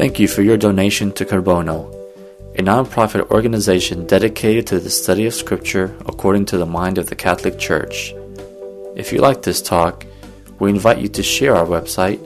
Thank you for your donation to Carbono, a non-profit organization dedicated to the study of Scripture according to the mind of the Catholic Church. If you like this talk, we invite you to share our website,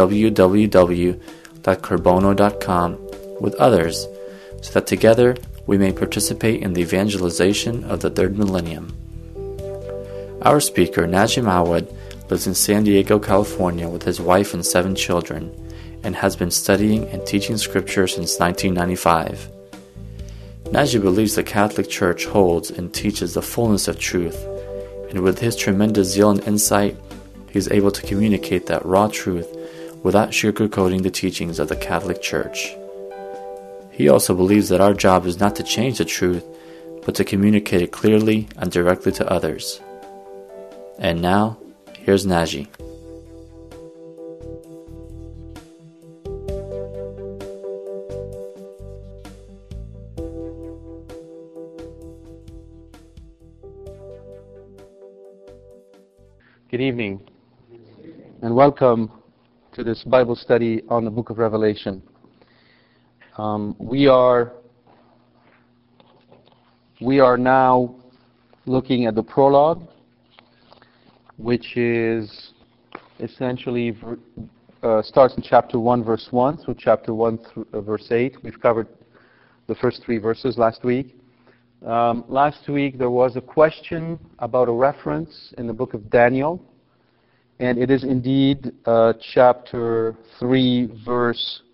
www.carbono.com, with others, so that together we may participate in the evangelization of the third millennium. Our speaker, Najim Awad, lives in San Diego, California with his wife and 7 children, and has been studying and teaching Scripture since 1995. Najim believes the Catholic Church holds and teaches the fullness of truth, and with his tremendous zeal and insight, he is able to communicate that raw truth without sugarcoating the teachings of the Catholic Church. He also believes that our job is not to change the truth, but to communicate it clearly and directly to others. And now, here's Najim. Good evening, and welcome to this Bible study on the Book of Revelation. We are now looking at the prologue, which is essentially starts in chapter 1, verse 1 through chapter 1 through verse 8. We've covered the first 3 verses last week. Last week there was a question about a reference in the book of Daniel, and it is indeed chapter 3, verse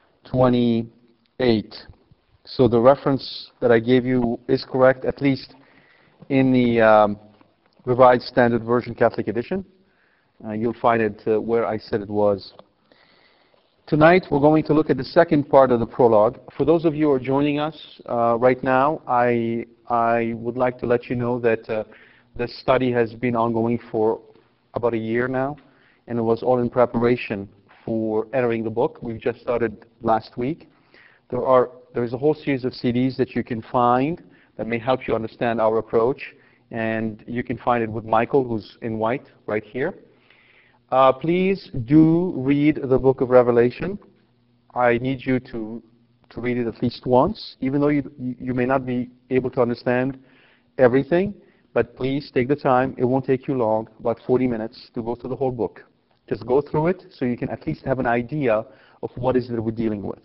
28. So the reference that I gave you is correct, at least in the Revised Standard Version Catholic Edition. You'll find it where I said it was. Tonight we're going to look at the second part of the prologue. For those of you who are joining us right now, I would like to let you know that this study has been ongoing for about a year now, and it was all in preparation for entering the book. We've just started last week. There is a whole series of CDs that you can find that may help you understand our approach, and you can find it with Michael, who's in white right here. Please do read the book of Revelation. I need you to read it at least once, even though you may not be able to understand everything, but please take the time. It won't take you long, about 40 minutes, to go through the whole book. Just go through it so you can at least have an idea of what is it that we're dealing with.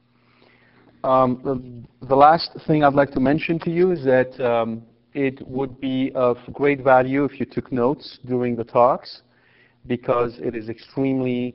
The last thing I'd like to mention to you is that it would be of great value if you took notes during the talks, because it is extremely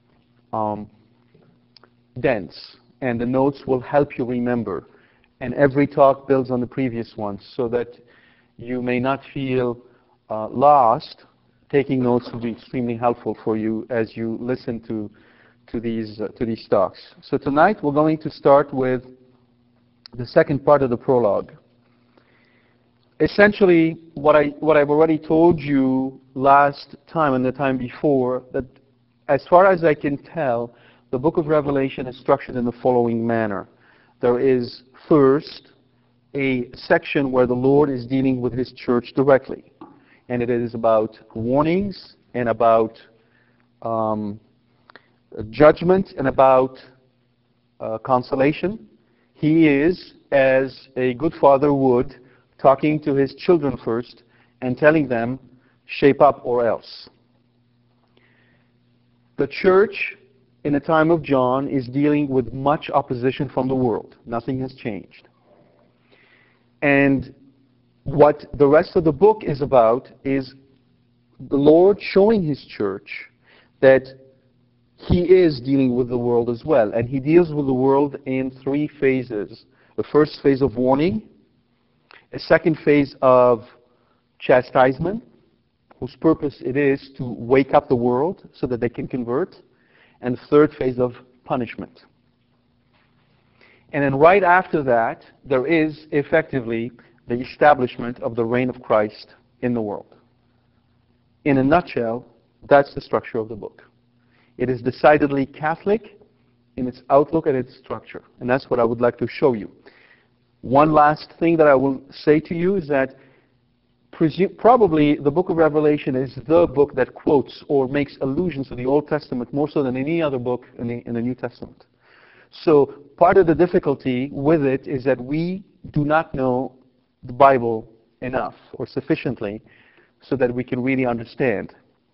dense, and the notes will help you remember. And every talk builds on the previous one, so that you may not feel lost. Taking notes will be extremely helpful for you as you listen to these talks. So tonight we're going to start with the second part of the prologue. Essentially, what I've already told you last time and the time before, that as far as I can tell, the book of Revelation is structured in the following manner. There is first a section where the Lord is dealing with His church directly, and it is about warnings and about judgment and about consolation. He is, as a good father would, talking to his children first and telling them, shape up or else. The church in the time of John is dealing with much opposition from the world. Nothing has changed. And what the rest of the book is about is the Lord showing His church that He is dealing with the world as well. And He deals with the world in 3 phases. The first phase of warning, a second phase of chastisement, whose purpose it is to wake up the world so that they can convert, and the third phase of punishment. And then right after that, there is effectively the establishment of the reign of Christ in the world. In a nutshell, that's the structure of the book. It is decidedly Catholic in its outlook and its structure, and that's what I would like to show you. One last thing that I will say to you is that probably the book of Revelation is the book that quotes or makes allusions to the Old Testament more so than any other book in the New Testament. So part of the difficulty with it is that we do not know the Bible enough or sufficiently so that we can really understand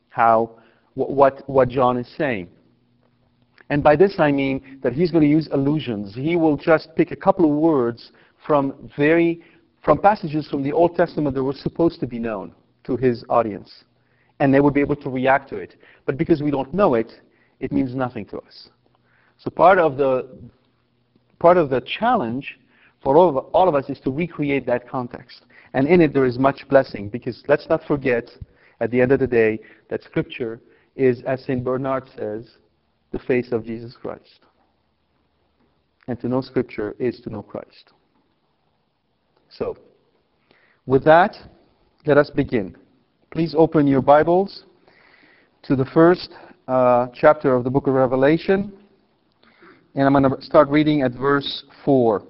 what John is saying. And by this I mean that he's going to use allusions. He will just pick a couple of words from passages from the Old Testament that were supposed to be known to his audience. And they would be able to react to it. But because we don't know it, it means nothing to us. So part of the challenge for all of us is to recreate that context. And in it there is much blessing, because let's not forget, at the end of the day, that Scripture is, as St. Bernard says, the face of Jesus Christ. And to know Scripture is to know Christ. So, with that, let us begin. Please open your Bibles to the first chapter of the book of Revelation. And I'm going to start reading at verse 4.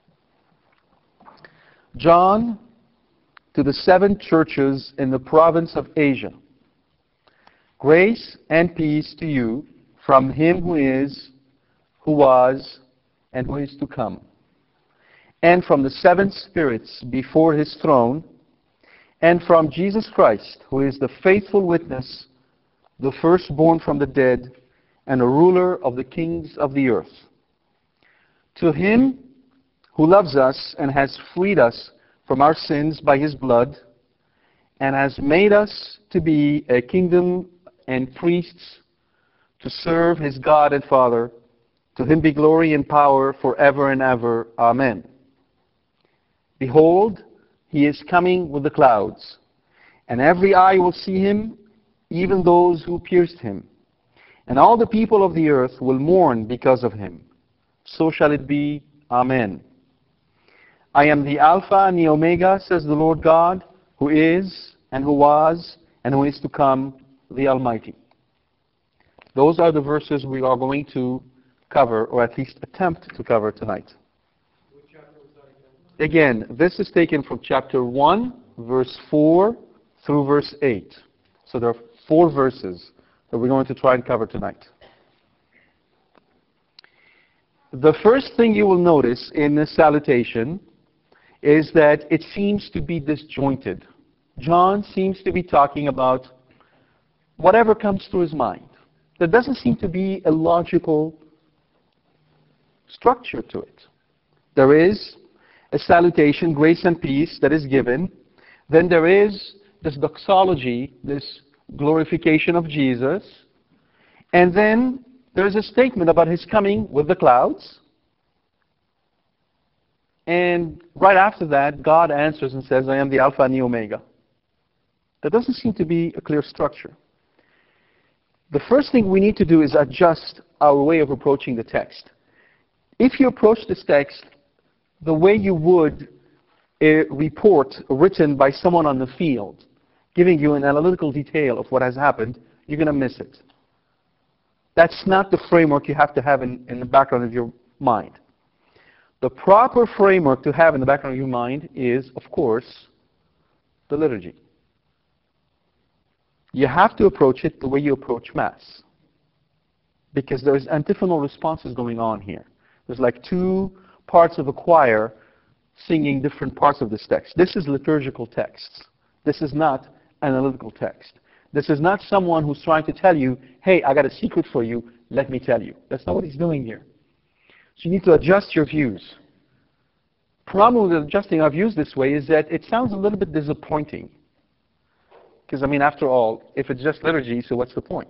John, to the 7 churches in the province of Asia. Grace and peace to you from him who is, who was, and who is to come, and from the 7 spirits before his throne, and from Jesus Christ, who is the faithful witness, the firstborn from the dead, and a ruler of the kings of the earth. To him who loves us and has freed us from our sins by his blood, and has made us to be a kingdom and priests to serve his God and Father, to him be glory and power forever and ever. Amen. Behold, he is coming with the clouds, and every eye will see him, even those who pierced him. And all the people of the earth will mourn because of him. So shall it be. Amen. I am the Alpha and the Omega, says the Lord God, who is, and who was, and who is to come, the Almighty. Those are the verses we are going to cover, or at least attempt to cover tonight. Which chapter was that again? Again, this is taken from chapter 1, verse 4 through verse 8. So there are 4 verses that we're going to try and cover tonight. The first thing you will notice in this salutation is that it seems to be disjointed. John seems to be talking about whatever comes to his mind. There doesn't seem to be a logical structure to it. There is a salutation, grace and peace, that is given. Then there is this doxology, this glorification of Jesus. And then there is a statement about his coming with the clouds. And right after that, God answers and says, I am the Alpha and the Omega. There doesn't seem to be a clear structure. The first thing we need to do is adjust our way of approaching the text. If you approach this text the way you would a report written by someone on the field, giving you an analytical detail of what has happened, you're going to miss it. That's not the framework you have to have in the background of your mind. The proper framework to have in the background of your mind is, of course, the liturgy. You have to approach it the way you approach Mass, because there's antiphonal responses going on here. There's like 2 parts of a choir singing different parts of this text. This is liturgical text. This is not analytical text. This is not someone who's trying to tell you, hey, I got a secret for you, let me tell you. That's not what he's doing here. So you need to adjust your views. Problem with adjusting our views this way is that it sounds a little bit disappointing. Because, I mean, after all, if it's just liturgy, so what's the point?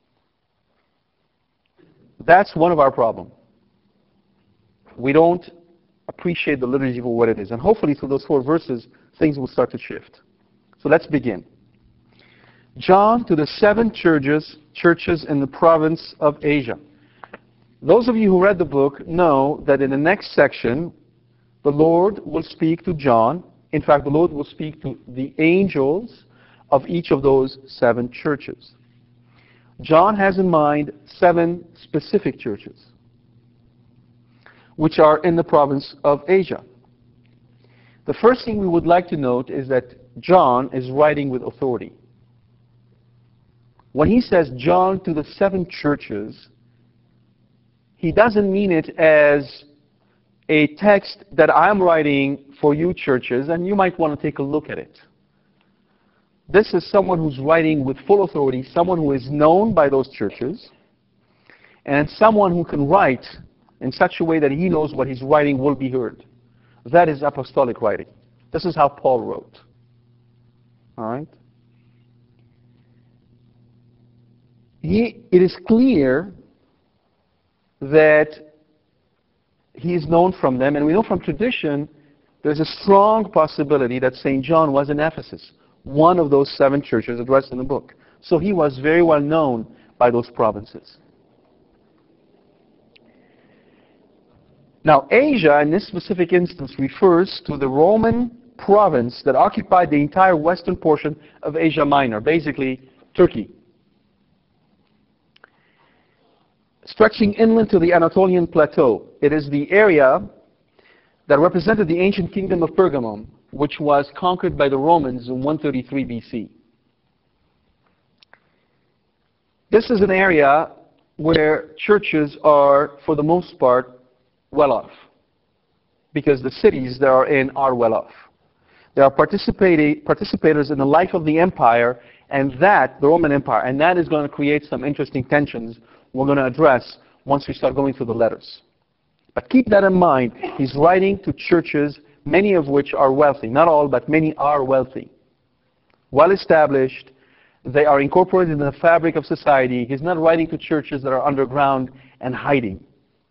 That's one of our problems. We don't appreciate the liturgy for what it is. And hopefully through those 4 verses, things will start to shift. So let's begin. John, to the 7 churches in the province of Asia. Those of you who read the book know that in the next section, the Lord will speak to John. In fact, the Lord will speak to the angels of each of those 7 churches. John has in mind 7 specific churches, which are in the province of Asia. The first thing we would like to note is that John is writing with authority. When he says John to the 7 churches, he doesn't mean it as a text that I'm writing for you churches, and you might want to take a look at it. This is someone who's writing with full authority, someone who is known by those churches, and someone who can write in such a way that he knows what he's writing will be heard. That is apostolic writing. This is how Paul wrote. All right? It is clear that he is known from them, and we know from tradition there's a strong possibility that St. John was in Ephesus, one of those 7 churches addressed in the book. So he was very well known by those provinces. Now, Asia, in this specific instance, refers to the Roman province that occupied the entire western portion of Asia Minor, basically Turkey, stretching inland to the Anatolian plateau. It is the area that represented the ancient kingdom of Pergamum, which was conquered by the Romans in 133 BC. This is an area where churches are, for the most part, well off, because the cities they are in are well off. They are participators in the life of the empire, and that, the Roman Empire, and that is going to create some interesting tensions we're going to address once we start going through the letters. But keep that in mind. He's writing to churches, many of which are wealthy. Not all, but many are wealthy. Well established. They are incorporated in the fabric of society. He's not writing to churches that are underground and hiding.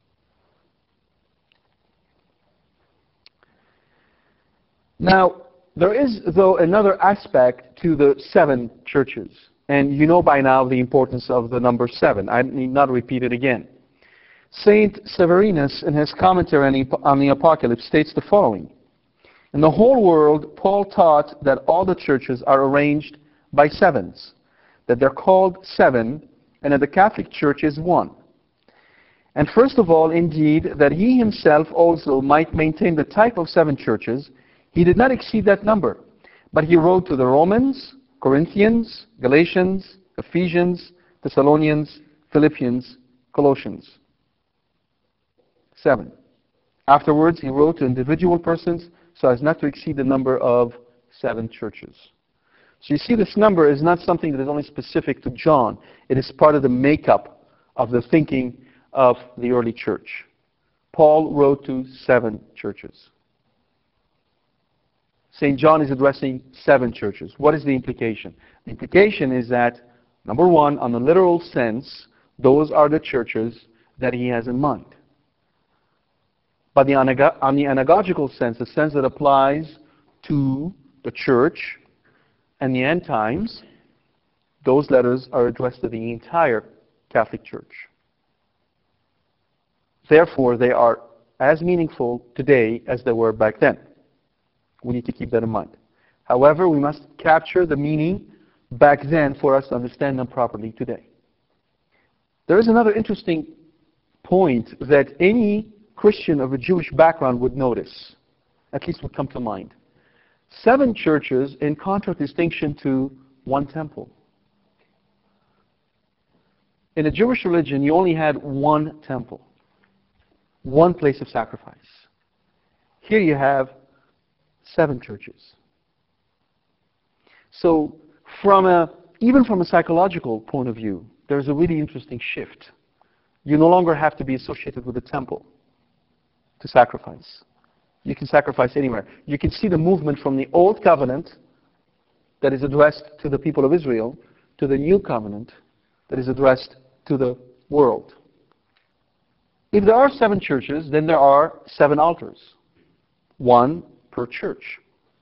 Now, there is, though, another aspect to the 7 churches. And you know by now the importance of the number 7. I need not repeat it again. Saint Severinus, in his commentary on the Apocalypse, states the following. In the whole world, Paul taught that all the churches are arranged by 7s, that they're called 7, and that the Catholic Church is 1. And first of all, indeed, that he himself also might maintain the type of 7 churches, he did not exceed that number, but he wrote to the Romans, Corinthians, Galatians, Ephesians, Thessalonians, Philippians, Colossians. 7. Afterwards, he wrote to individual persons so as not to exceed the number of 7 churches. So you see, this number is not something that is only specific to John. It is part of the makeup of the thinking of the early church. Paul wrote to 7 churches. St. John is addressing 7 churches. What is the implication? The implication is that, number 1, on the literal sense, those are the churches that he has in mind. But on the anagogical sense, the sense that applies to the church and the end times, those letters are addressed to the entire Catholic Church. Therefore, they are as meaningful today as they were back then. We need to keep that in mind. However, we must capture the meaning back then for us to understand them properly today. There is another interesting point that any Christian of a Jewish background would notice, at least would come to mind. 7 churches in contradistinction to 1 temple. In the Jewish religion, you only had 1 temple, 1 place of sacrifice. Here you have 7 churches. So even from a psychological point of view, there's a really interesting shift. You no longer have to be associated with the temple to sacrifice. You can sacrifice anywhere. You can see the movement from the Old Covenant that is addressed to the people of Israel to the New Covenant that is addressed to the world. If there are 7 churches, then there are 7 altars, 1 per church.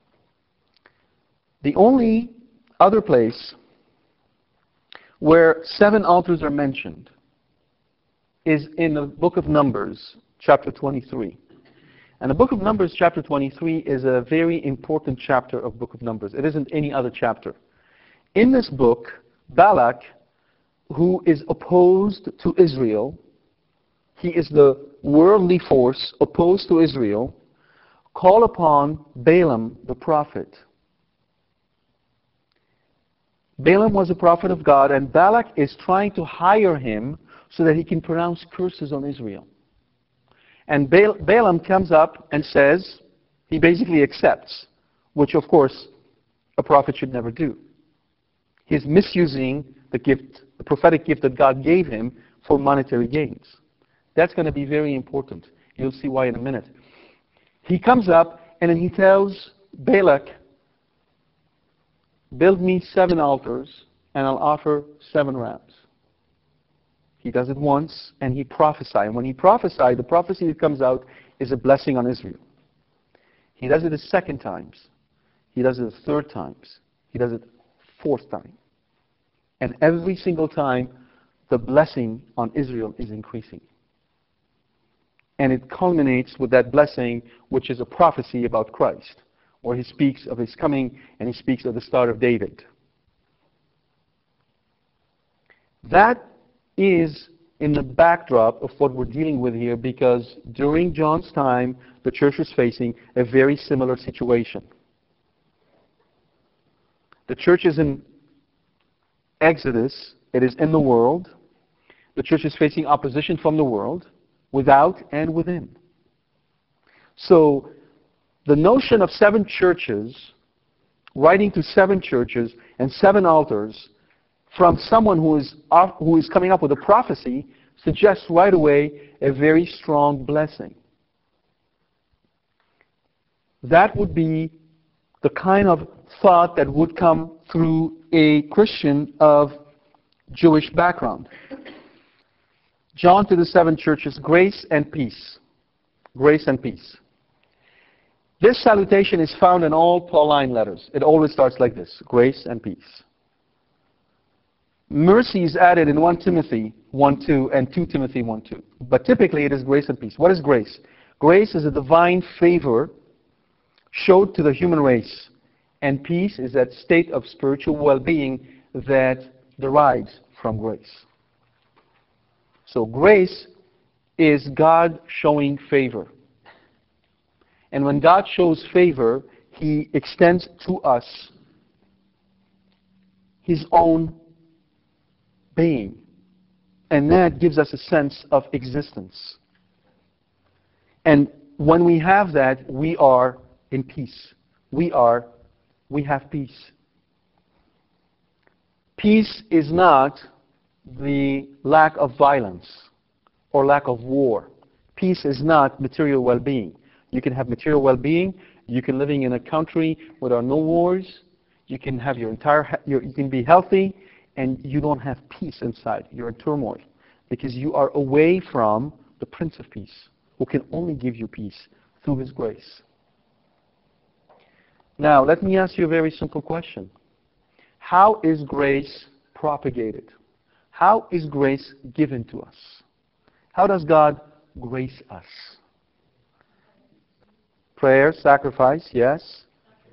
The only other place where 7 altars are mentioned is in the book of Numbers, chapter 23. And the book of Numbers, chapter 23, is a very important chapter of book of Numbers. It isn't any other chapter. In this book, Balak, who is opposed to Israel, he is the worldly force opposed to Israel, call upon Balaam the prophet. Balaam was a prophet of God, and Balak is trying to hire him so that he can pronounce curses on Israel. And Balaam comes up and says, he basically accepts, which of course a prophet should never do. He's misusing the gift, the prophetic gift that God gave him for monetary gains. That's going to be very important. You'll see why in a minute. He comes up and then he tells Balak, build me 7 altars and I'll offer 7 rams. He does it once and he prophesies. And when he prophesies, the prophecy that comes out is a blessing on Israel. He does it a second time. He does it a third time. He does it 4th time. And every single time, the blessing on Israel is increasing. And it culminates with that blessing, which is a prophecy about Christ, where he speaks of his coming and he speaks of the star of David. That is in the backdrop of what we're dealing with here, because during John's time, the church was facing a very similar situation. The church is in Exodus. It is in the world. The church is facing opposition from the world, without and within. So the notion of 7 churches, writing to 7 churches and 7 altars, from someone who is coming up with a prophecy, suggests right away a very strong blessing. That would be the kind of thought that would come through a Christian of Jewish background. John to the 7 churches, grace and peace. Grace and peace. This salutation is found in all Pauline letters. It always starts like this, grace and peace. Mercy is added in 1 Timothy 1:2 and 2 Timothy 1:2. But typically it is grace and peace. What is grace? Grace is a divine favor showed to the human race. And peace is that state of spiritual well-being that derives from grace. So grace is God showing favor. And when God shows favor, He extends to us His own being. And that gives us a sense of existence. And when we have that, we are in peace. We have peace. Peace is not the lack of violence or lack of war. Peace is not material well-being. You can have material well-being. You can living in a country where there are no wars. You can have you can be healthy, and you don't have peace inside. You're in turmoil because you are away from the Prince of Peace, who can only give you peace through His grace. Now, let me ask you a very simple question. How is grace propagated? How is grace given to us? How does God grace us? Prayer, sacrifice, yes.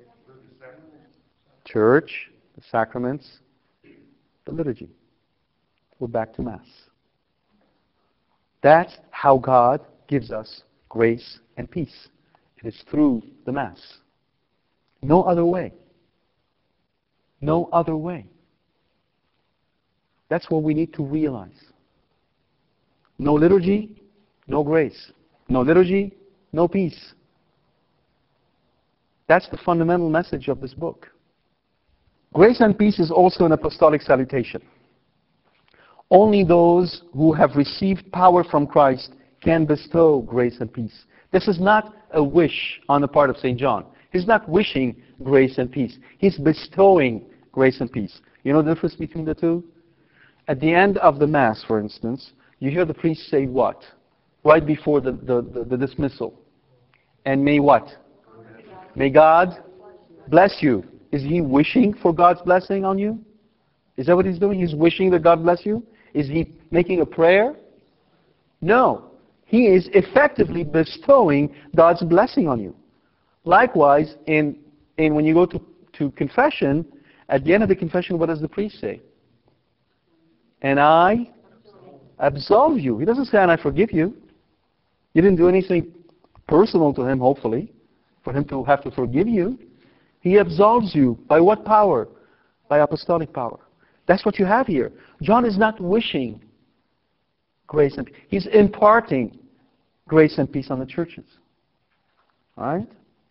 Church, the sacraments, the liturgy. We're back to Mass. That's how God gives us grace and peace. It is through the Mass. No other way. No other way. That's what we need to realize. No liturgy, no grace. No liturgy, no peace. That's the fundamental message of this book. Grace and peace is also an apostolic salutation. Only those who have received power from Christ can bestow grace and peace. This is not a wish on the part of St. John. He's not wishing grace and peace. He's bestowing grace and peace. You know the difference between the two? At the end of the Mass, for instance, you hear the priest say what? Right before the dismissal. And may what? May God bless you. Is he wishing for God's blessing on you? Is that what he's doing? He's wishing that God bless you? Is he making a prayer? No. He is effectively bestowing God's blessing on you. Likewise, when you go to confession, at the end of the confession, what does the priest say? And I absolve you. He doesn't say, and I forgive you. You didn't do anything personal to him, hopefully, for him to have to forgive you. He absolves you. By what power? By apostolic power. That's what you have here. John is not wishing Grace and peace. He's imparting grace and peace on the churches. All right?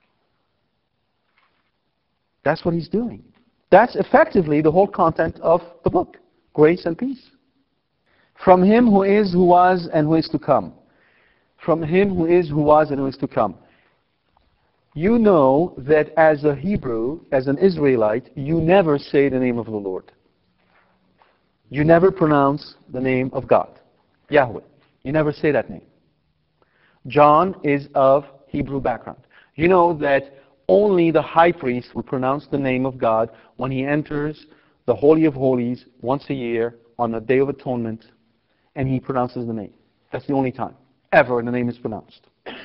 That's what he's doing. That's effectively the whole content of the book. Grace and peace. From him who is, who was, and who is to come. From him who is, who was, and who is to come. You know that as a Hebrew, as an Israelite, you never say the name of the Lord. You never pronounce the name of God, Yahweh. You never say that name. John is of Hebrew background. You know that only the high priest will pronounce the name of God when he enters the Holy of Holies once a year on the Day of Atonement, and he pronounces the name. That's the only time ever the name is pronounced.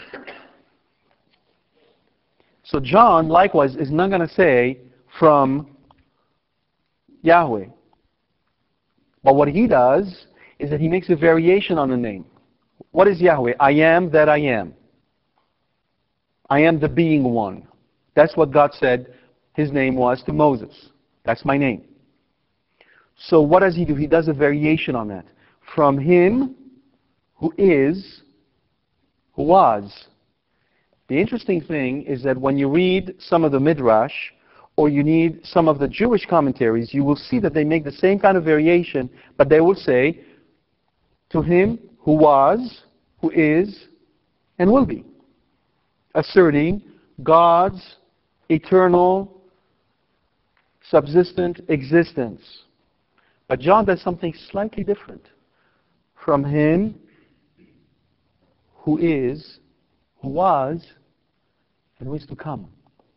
So John, likewise, is not going to say from Yahweh. But what he does is that he makes a variation on the name. What is Yahweh? I am that I am. I am the being one. That's what God said his name was to Moses. That's my name. So what does he do? He does a variation on that. From him who is, who was. The interesting thing is that when you read some of the Midrash, or you need some of the Jewish commentaries, you will see that they make the same kind of variation, but they will say, to him who was, who is, and will be. Asserting God's eternal, subsistent existence. But John does something slightly different. From him who is, who was, and who is to come.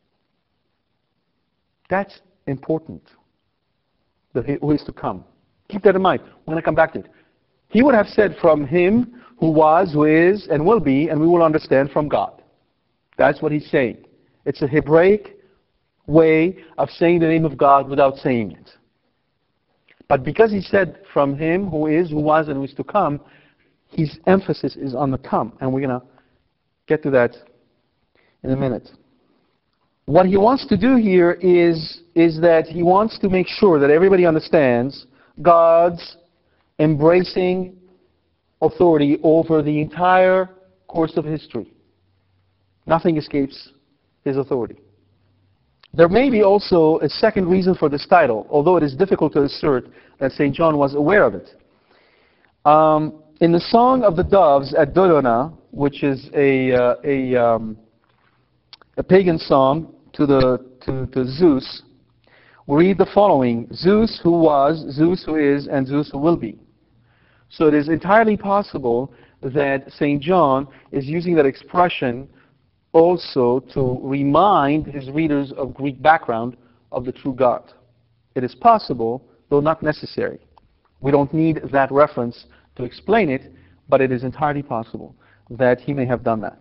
That's important. Who is to come. Keep that in mind. We're going to come back to it. He would have said from him who was, who is, and will be, and we will understand from God. That's what he's saying. It's a Hebraic way of saying the name of God without saying it. But because he said from him who is, who was, and who is to come, his emphasis is on the come. And we're going to get to that in a minute. What he wants to do here is that he wants to make sure that everybody understands God's embracing authority over the entire course of history. Nothing escapes his authority. There may be also a second reason for this title, although it is difficult to assert that St. John was aware of it. In the Song of the Doves at Dodona, which is a pagan song to Zeus, we read the following: Zeus who was, Zeus who is, and Zeus who will be. So it is entirely possible that St. John is using that expression also to remind his readers of Greek background of the true God. It is possible, though not necessary. We don't need that reference to explain it, but it is entirely possible that he may have done that.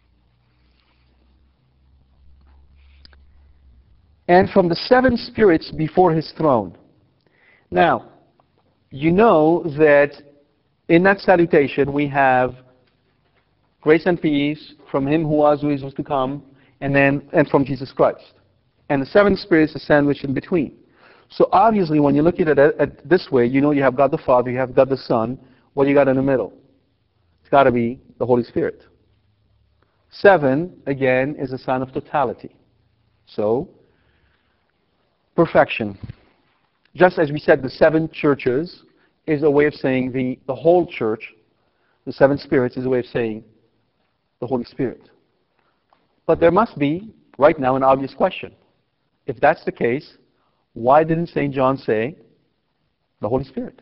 And from the seven spirits before his throne. Now, you know that in that salutation we have grace and peace from him who was, who is, who is to come, and from Jesus Christ. And the seven spirits are sandwiched in between. So obviously when you look at it this way, you know you have God the Father, you have God the Son. What do you got in the middle? It's got to be the Holy Spirit. Seven, again, is a sign of totality. So, perfection. Just as we said, the seven churches is a way of saying the whole church. The seven spirits is a way of saying the Holy Spirit. But there must be, right now, an obvious question. If that's the case, why didn't St. John say the Holy Spirit?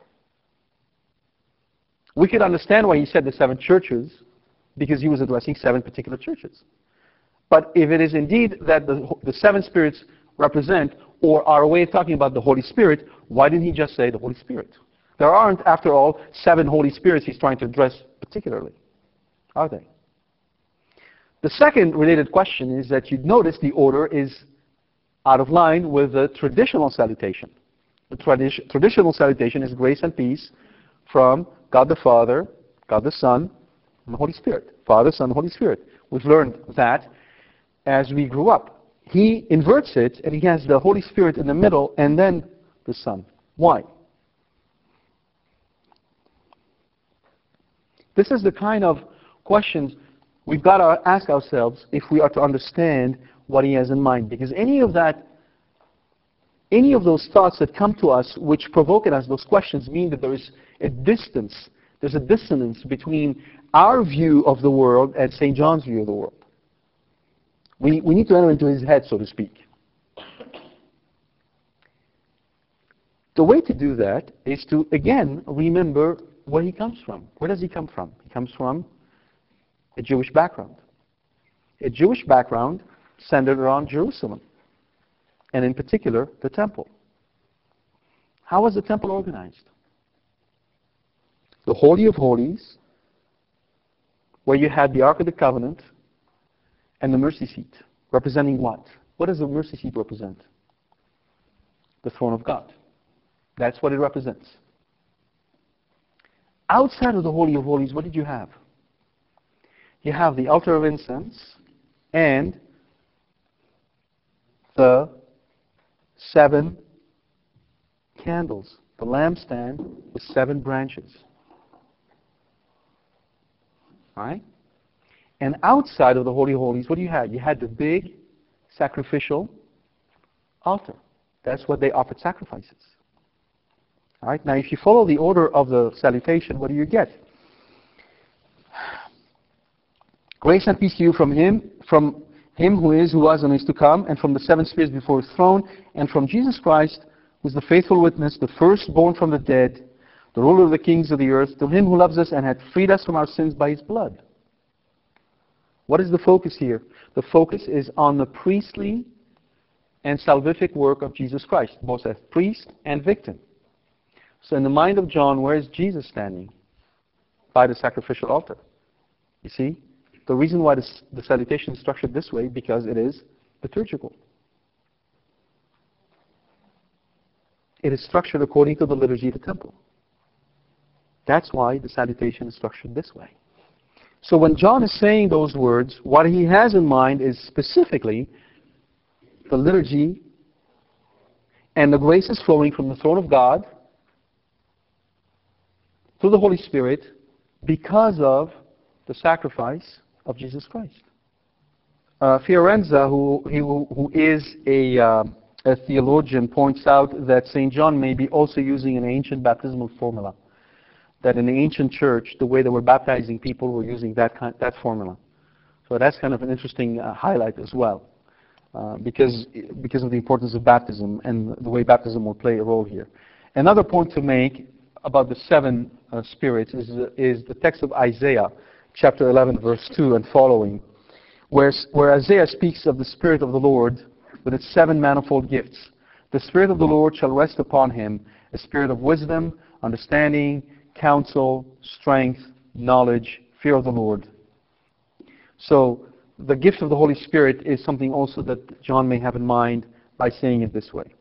We could understand why he said the seven churches, because he was addressing seven particular churches. But if it is indeed that the seven spirits represent or are a way of talking about the Holy Spirit, why didn't he just say the Holy Spirit? There aren't, after all, seven Holy Spirits he's trying to address particularly, are they? The second related question is that you'd notice the order is out of line with the traditional salutation. The traditional salutation is grace and peace from God the Father, God the Son, and the Holy Spirit. Father, Son, Holy Spirit. We've learned that as we grew up. He inverts it, and he has the Holy Spirit in the middle, and then the Son. Why? This is the kind of questions we've got to ask ourselves if we are to understand what he has in mind. Because any of those thoughts that come to us which provoke in us those questions mean that there is a distance, there's a dissonance between our view of the world and St. John's view of the world. We need to enter into his head, so to speak. The way to do that is to, again, remember where he comes from. Where does he come from? He comes from a Jewish background. A Jewish background centered around Jerusalem, and in particular, the temple. How was the temple organized? The Holy of Holies, where you had the Ark of the Covenant, and the mercy seat, representing what? What does the mercy seat represent? The throne of God. That's what it represents. Outside of the Holy of Holies, what did you have? You have the altar of incense and the 7 candles, the lampstand with 7 branches. All right? And outside of the Holy of Holies, what do you have? You had the big sacrificial altar. That's what they offered sacrifices. All right? Now, if you follow the order of the salutation, what do you get? Grace and peace to you from him who is, who was, and is to come, and from the 7 spirits before his throne, and from Jesus Christ, who is the faithful witness, the firstborn from the dead, the ruler of the kings of the earth, to him who loves us and hath freed us from our sins by his blood. What is the focus here? The focus is on the priestly and salvific work of Jesus Christ, both as priest and victim. So in the mind of John, where is Jesus standing? By the sacrificial altar. You see? The reason why the salutation is structured this way, because it is liturgical. It is structured according to the liturgy of the temple. That's why the salutation is structured this way. So when John is saying those words, what he has in mind is specifically the liturgy and the graces flowing from the throne of God through the Holy Spirit because of the sacrifice of Jesus Christ. Fiorenza, who is a theologian, points out that St. John may be also using an ancient baptismal formula. That in the ancient church, the way they were baptizing people were using that formula. So that's kind of an interesting highlight as well, because of the importance of baptism and the way baptism will play a role here. Another point to make about the 7 spirits is the text of Isaiah, chapter 11, verse 2 and following, where Isaiah speaks of the Spirit of the Lord with its 7 manifold gifts. The Spirit of the Lord shall rest upon him, a spirit of wisdom, understanding, counsel, strength, knowledge, fear of the Lord. So the gift of the Holy Spirit is something also that John may have in mind by saying it this way.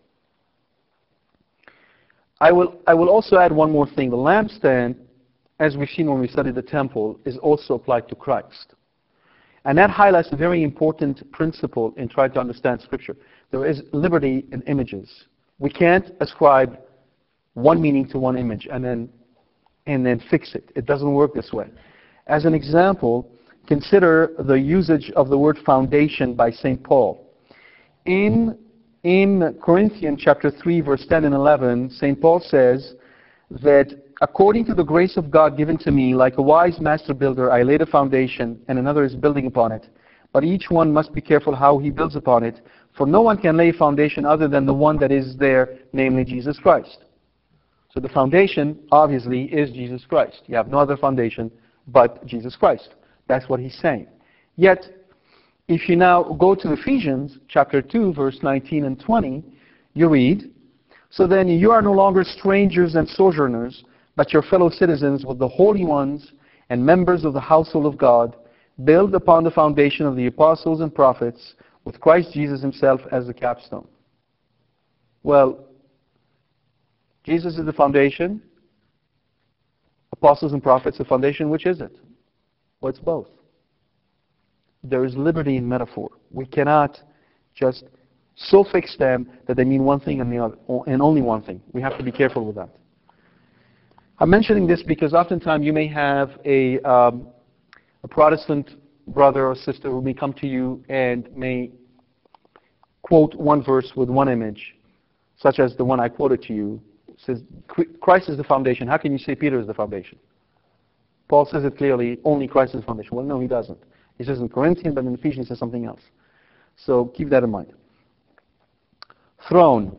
I will also add one more thing. The lampstand, as we've seen when we studied the temple, is also applied to Christ. And that highlights a very important principle in trying to understand Scripture. There is liberty in images. We can't ascribe one meaning to one image and then fix it. It doesn't work this way. As an example, consider the usage of the word foundation by St. Paul. In Corinthians chapter 3, verse 10 and 11, St. Paul says that according to the grace of God given to me, like a wise master builder, I laid a foundation, and another is building upon it. But each one must be careful how he builds upon it, for no one can lay a foundation other than the one that is there, namely Jesus Christ. So the foundation, obviously, is Jesus Christ. You have no other foundation but Jesus Christ. That's what he's saying. Yet, if you now go to Ephesians chapter 2, verse 19 and 20, you read, "So then you are no longer strangers and sojourners, but your fellow citizens with the holy ones and members of the household of God, build upon the foundation of the apostles and prophets, with Christ Jesus himself as the capstone." Well, Jesus is the foundation, apostles and prophets the foundation. Which is it? Well, it's both. There is liberty in metaphor. We cannot just so fix them that they mean one thing and only one thing. We have to be careful with that. I'm mentioning this because oftentimes you may have a Protestant brother or sister who may come to you and may quote one verse with one image, such as the one I quoted to you. It says, Christ is the foundation. How can you say Peter is the foundation? Paul says it clearly, only Christ is the foundation. Well, no, he doesn't. He says in Corinthians, but in Ephesians he says something else. So keep that in mind. Throne.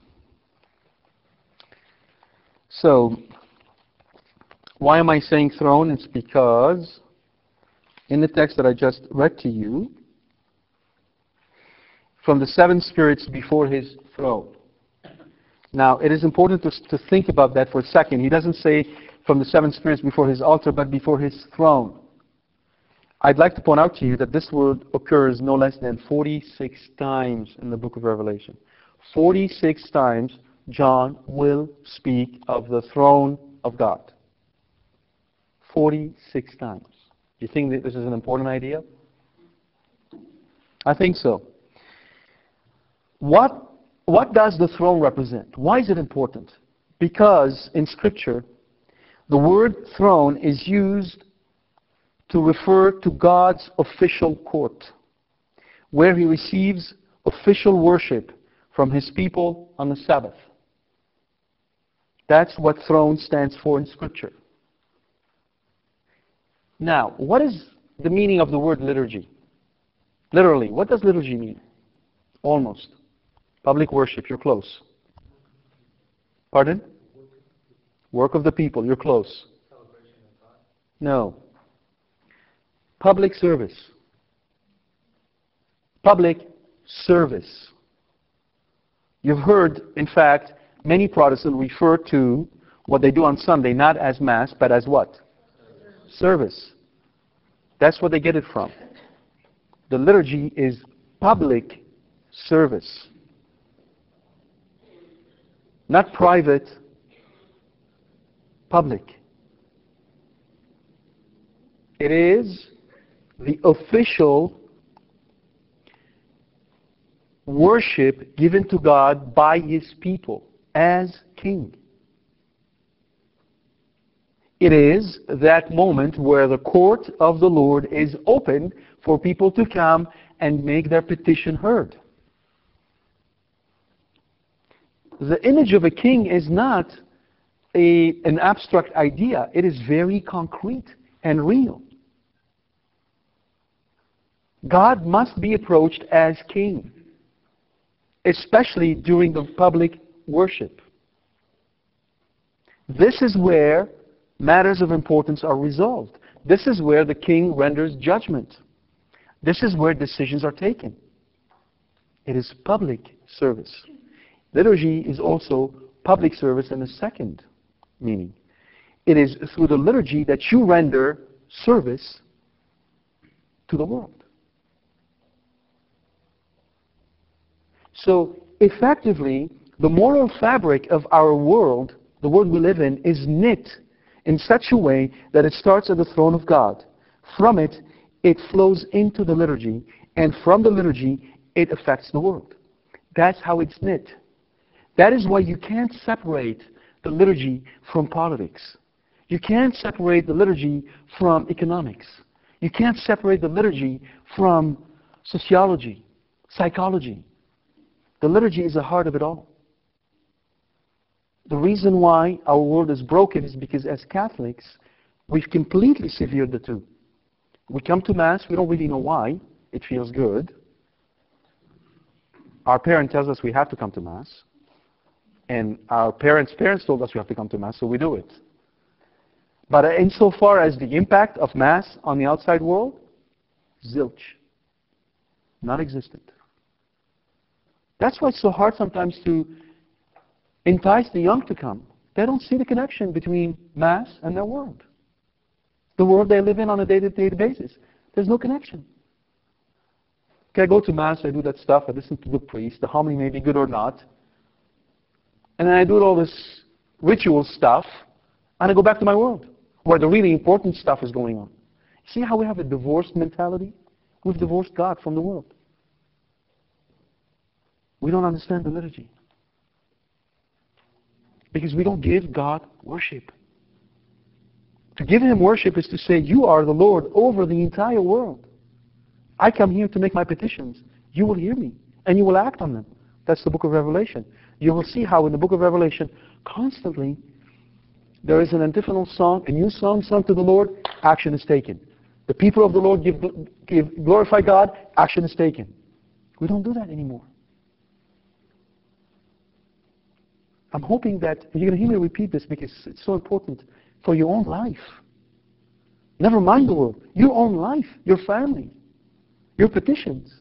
So, why am I saying throne? It's because in the text that I just read to you, from the seven spirits before his throne. Now, it is important to think about that for a second. He doesn't say from the seven spirits before his altar, but before his throne. I'd like to point out to you that this word occurs no less than 46 times in the book of Revelation. 46 times John will speak of the throne of God. 46 times. Do you think that this is an important idea? I think so. What does the throne represent? Why is it important? Because in Scripture, the word throne is used to refer to God's official court, where he receives official worship from his people on the Sabbath. That's what throne stands for in Scripture. Now, what is the meaning of the word liturgy? Literally, what does liturgy mean? Almost. Public worship, you're close. Pardon? Work of the people, you're close. No. Public service. Public service. You've heard, in fact, many Protestants refer to what they do on Sunday not as Mass, but as what? Service. That's what they get it from. The liturgy is public service. Not private, public. It is the official worship given to God by his people as king. It is that moment where the court of the Lord is open for people to come and make their petition heard. The image of a king is not an abstract idea. It is very concrete and real. God must be approached as king, especially during the public worship. This is where matters of importance are resolved. This is where the king renders judgment. This is where decisions are taken. It is public service. Liturgy is also public service in a second meaning. It is through the liturgy that you render service to the world. So, effectively, the moral fabric of our world, the world we live in, is knit in such a way that it starts at the throne of God. From it, it flows into the liturgy, and from the liturgy, it affects the world. That's how it's knit. That is why you can't separate the liturgy from politics. You can't separate the liturgy from economics. You can't separate the liturgy from sociology, psychology. The liturgy is the heart of it all. The reason why our world is broken is because as Catholics, we've completely severed the two. We come to Mass, we don't really know why. It feels good. Our parent tells us we have to come to Mass. And our parents' told us we have to come to Mass, so we do it. But insofar as the impact of Mass on the outside world, zilch. Non-existent. That's why it's so hard sometimes to entice the young to come. They don't see the connection between Mass and their world. The world they live in on a day-to-day basis. There's no connection. Okay, I go to Mass, I do that stuff, I listen to the priest, the homily may be good or not, and then I do all this ritual stuff, and I go back to my world, where the really important stuff is going on. See how we have a divorced mentality? We've divorced God from the world. We don't understand the liturgy. Because we don't give God worship. To give Him worship is to say, you are the Lord over the entire world. I come here to make my petitions. You will hear me, and you will act on them. That's the book of Revelation. You will see how in the book of Revelation, constantly, there is an antiphonal song, a new song sung to the Lord, action is taken. The people of the Lord glorify God, action is taken. We don't do that anymore. I'm hoping that you're going to hear me repeat this because it's so important for your own life. Never mind the world. Your own life, your family, your petitions.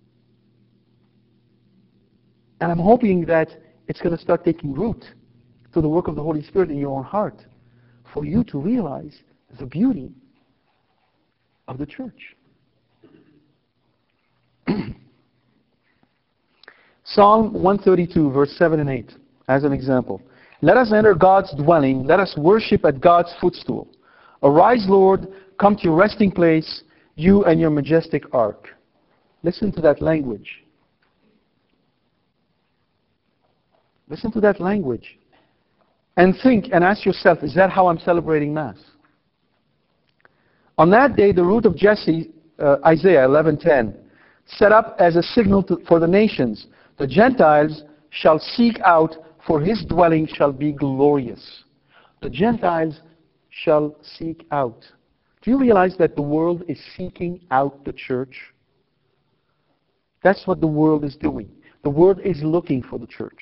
And I'm hoping that it's going to start taking root through the work of the Holy Spirit in your own heart for you to realize the beauty of the church. Psalm 132, verse 7 and 8, as an example. Let us enter God's dwelling. Let us worship at God's footstool. Arise, Lord, come to your resting place, you and your majestic ark. Listen to that language. Listen to that language. And think and ask yourself, is that how I'm celebrating Mass? On that day, the root of Jesse, Isaiah 11:10, set up as a signal for the nations. The Gentiles shall seek out, for his dwelling shall be glorious. The Gentiles shall seek out. Do you realize that the world is seeking out the church? That's what the world is doing. The world is looking for the church.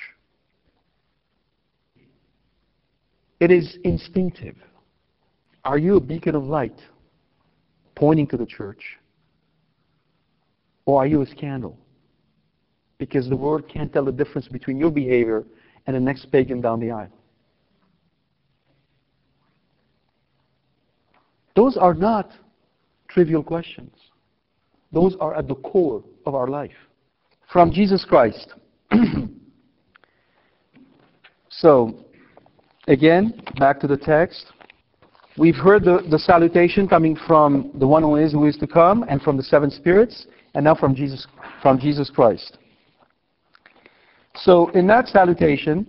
It is instinctive. Are you a beacon of light pointing to the church? Or are you a scandal? Because the world can't tell the difference between your behavior and the next pagan down the aisle. Those are not trivial questions. Those are at the core of our life. From Jesus Christ. So, again, back to the text. We've heard the salutation coming from the one who is to come, and from the seven spirits, and now from Jesus Christ. So, in that salutation,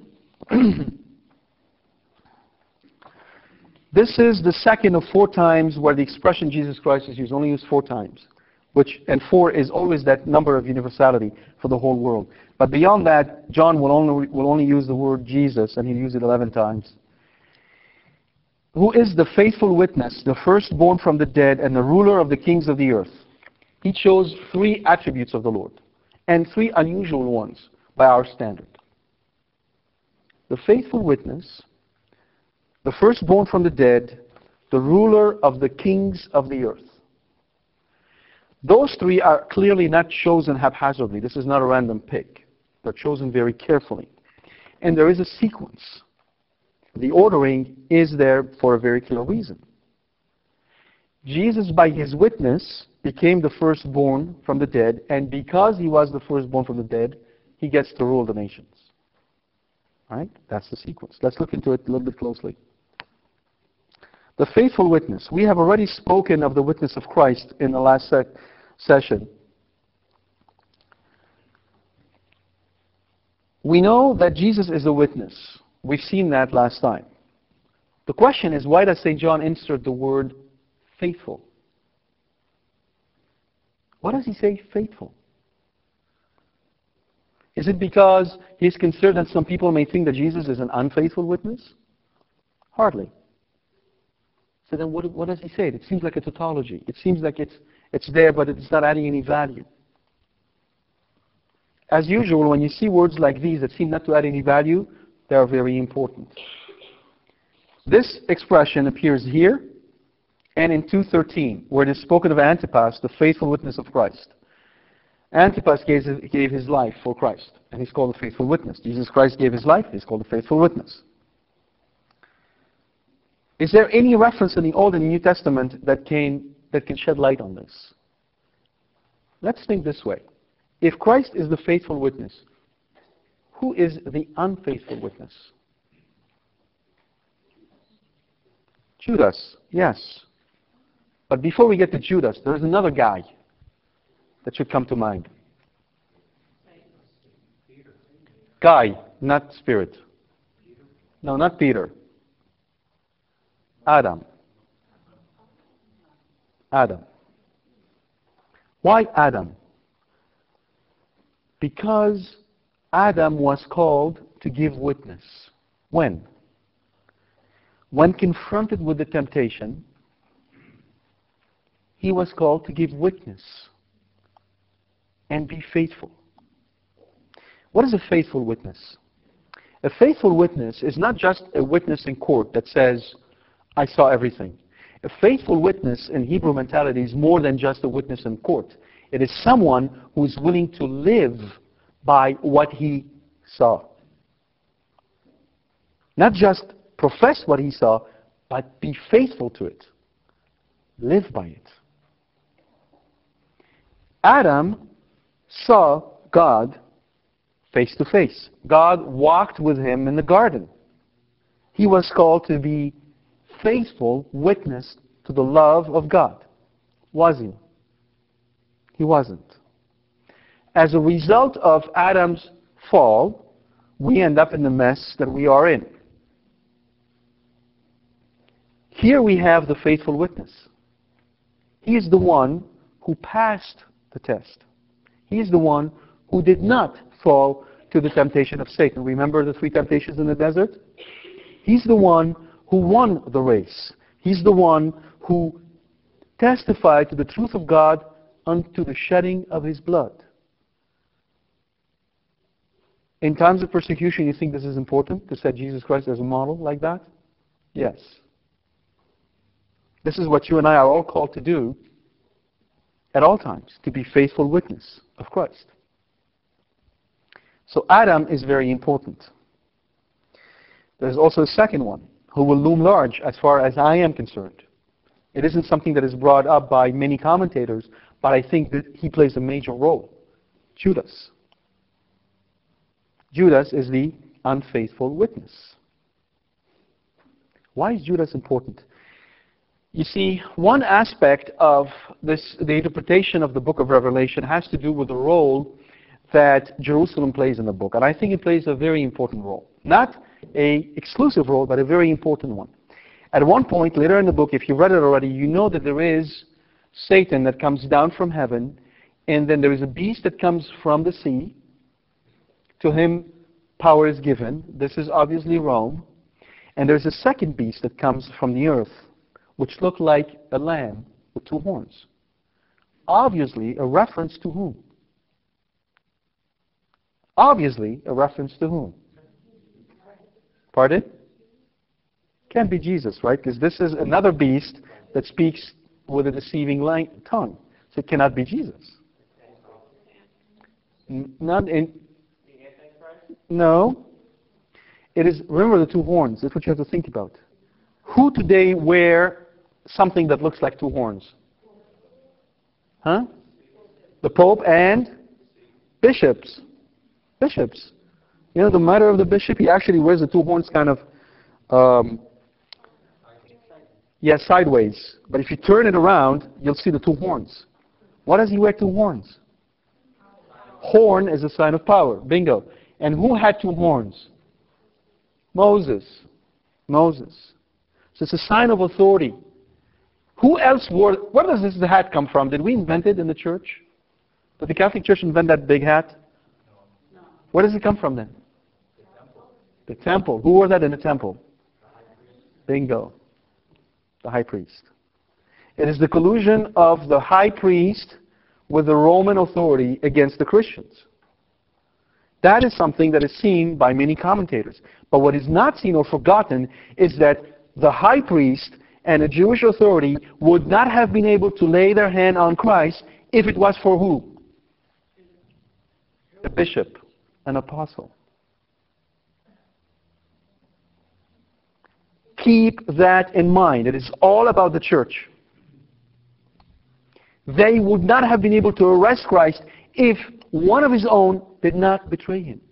this is the second of 4 times where the expression Jesus Christ is used, only used 4 times. And 4 is always that number of universality for the whole world. But beyond that, John will only use the word Jesus, and he'll use it 11 times. Who is the faithful witness, the firstborn from the dead, and the ruler of the kings of the earth? He chose 3 attributes of the Lord, and 3 unusual ones by our standard. The faithful witness, the firstborn from the dead, the ruler of the kings of the earth. Those 3 are clearly not chosen haphazardly. This is not a random pick. They're chosen very carefully. And there is a sequence. The ordering is there for a very clear reason. Jesus, by his witness, became the firstborn from the dead, and because he was the firstborn from the dead, he gets to rule the nations. Right? That's the sequence. Let's look into it a little bit closely. The faithful witness. We have already spoken of the witness of Christ in the last session. We know that Jesus is a witness. We've seen that last time. The question is, why does St. John insert the word faithful? Why does he say faithful? Is it because he's concerned that some people may think that Jesus is an unfaithful witness? Hardly. So then what does he say? It seems like a tautology. It seems like it's there, but it's not adding any value. As usual, when you see words like these that seem not to add any value, they are very important. This expression appears here and in 2:13, where it is spoken of Antipas, the faithful witness of Christ. Antipas gave his life for Christ, and he's called a faithful witness. Jesus Christ gave his life, he's called a faithful witness. Is there any reference in the Old and New Testament that can shed light on this? Let's think this way. If Christ is the faithful witness, who is the unfaithful witness? Judas, yes. But before we get to Judas, there's another guy that should come to mind. Guy, not spirit. No, not Peter. Adam. Adam. Why Adam? Because Adam was called to give witness. When? When confronted with the temptation, he was called to give witness and be faithful. What is a faithful witness? A faithful witness is not just a witness in court that says, I saw everything. A faithful witness in Hebrew mentality is more than just a witness in court. It is someone who is willing to live by what he saw. Not just profess what he saw, but be faithful to it. Live by it. Adam saw God face to face. God walked with him in the garden. He was called to be faithful witness to the love of God. Was he? He wasn't. As a result of Adam's fall, we end up in the mess that we are in. Here we have the faithful witness. He is the one who passed the test. He is the one who did not fall to the temptation of Satan. Remember the 3 temptations in the desert? He's the one who won the race. He's the one who testified to the truth of God unto the shedding of his blood. In times of persecution, you think this is important to set Jesus Christ as a model like that? Yes. This is what you and I are all called to do at all times, to be faithful witness of Christ. So Adam is very important. There's also a second one who will loom large as far as I am concerned. It isn't something that is brought up by many commentators, but I think that he plays a major role. Judas. Judas is the unfaithful witness. Why is Judas important? You see, one aspect of this, the interpretation of the book of Revelation has to do with the role that Jerusalem plays in the book. And I think it plays a very important role. Not an exclusive role, but a very important one. At one point, later in the book, if you read it already, you know that there is Satan that comes down from heaven, and then there is a beast that comes from the sea. To him, power is given. This is obviously Rome. And there's a second beast that comes from the earth, which looked like a lamb with 2 horns. Obviously, a reference to whom? Obviously, a reference to whom? Pardon? Can't be Jesus, right? Because this is another beast that speaks with a deceiving tongue. So it cannot be Jesus. Not in... No. It is, remember the 2 horns. That's what you have to think about. Who today wear something that looks like 2 horns? Huh? The Pope and bishops. Bishops. You know, the matter of the bishop, he actually wears the 2 horns kind of, sideways. But if you turn it around, you'll see the 2 horns. Why does he wear 2 horns? Horn is a sign of power. Bingo. And who had 2 horns? Moses. Moses. So it's a sign of authority. Who else wore... Where does this hat come from? Did we invent it in the church? Did the Catholic Church invent that big hat? No. Where does it come from then? The temple. The temple. Who wore that in the temple? The high priest. Bingo. The high priest. It is the collusion of the high priest with the Roman authority against the Christians. That is something that is seen by many commentators. But what is not seen or forgotten is that the high priest and the Jewish authority would not have been able to lay their hand on Christ if it was for who? The bishop, an apostle. Keep that in mind. It is all about the church. They would not have been able to arrest Christ if one of his own did not betray him.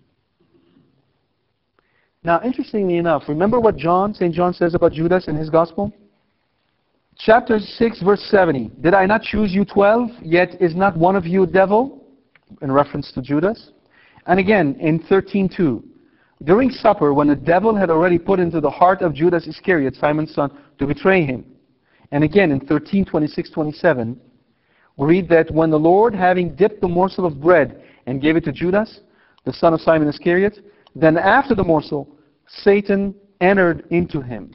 Now, interestingly enough, remember what St. John says about Judas in his gospel? Chapter 6, verse 70. Did I not choose you 12, yet is not one of you a devil? In reference to Judas. And again, in 13:2. During supper, when the devil had already put into the heart of Judas Iscariot, Simon's son, to betray him. And again, in 13, 26, 27, we read that when the Lord, having dipped the morsel of bread and gave it to Judas, the son of Simon Iscariot, then after the morsel, Satan entered into him.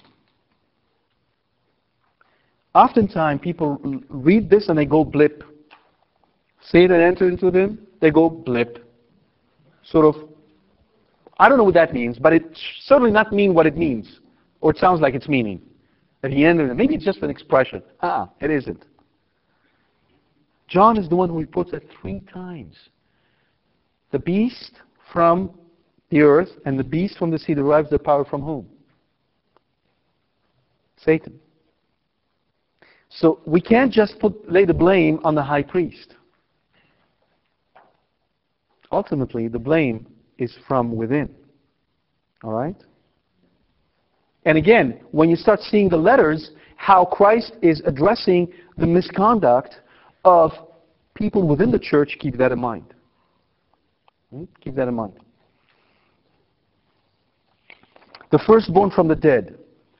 Oftentimes, people read this and they go blip. Satan entered into them, they go blip. Sort of, I don't know what that means, but it certainly not mean what it means. Or it sounds like it's meaning. That he entered in. Maybe it's just an expression. It isn't. John is the one who reports that 3 times. The beast from the earth and the beast from the sea derives their power from whom? Satan. So we can't just lay the blame on the high priest. Ultimately, the blame is from within. All right? And again, when you start seeing the letters, how Christ is addressing the misconduct of people within the church, keep that in mind. Keep that in mind. The firstborn from the dead.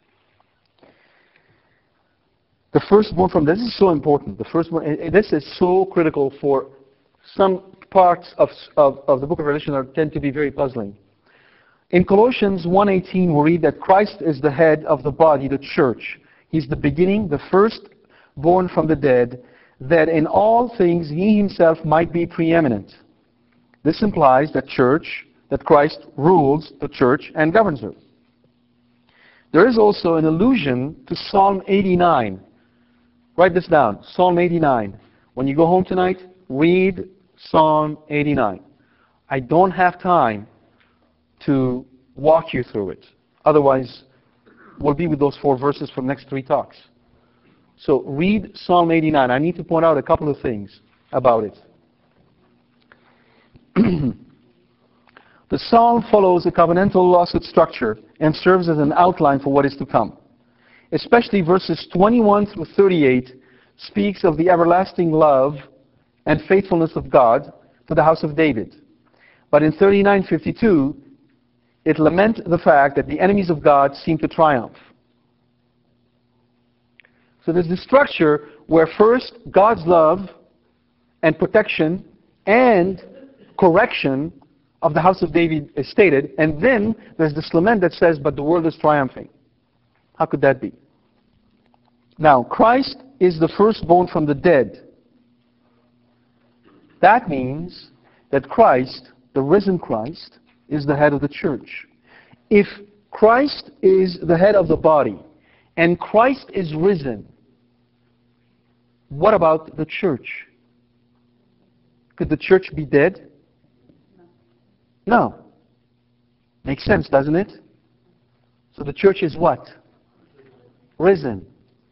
The firstborn from this is so important. The firstborn. This is so critical for some parts of the book of Revelation that tend to be very puzzling. In Colossians 1:18, we read that Christ is the head of the body, the church. He's the beginning, the firstborn from the dead, that in all things he himself might be preeminent. This implies that Christ rules the church and governs her. There is also an allusion to Psalm 89. Write this down, Psalm 89. When you go home tonight, read Psalm 89. I don't have time to walk you through it. Otherwise, we'll be with those 4 verses for the next 3 talks. So read Psalm 89. I need to point out a couple of things about it. The psalm follows a covenantal lawsuit structure and serves as an outline for what is to come. Especially verses 21 through 38 speaks of the everlasting love and faithfulness of God to the house of David. But in 39:52, it laments the fact that the enemies of God seem to triumph. So there's this structure where first God's love and protection and correction of the house of David is stated, and then there's this lament that says, but the world is triumphing. How could that be? Now, Christ is the firstborn from the dead. That means that Christ, the risen Christ, is the head of the church. If Christ is the head of the body, and Christ is risen, what about the church? Could the church be dead? No. Makes sense, doesn't it? So the church is what? Risen.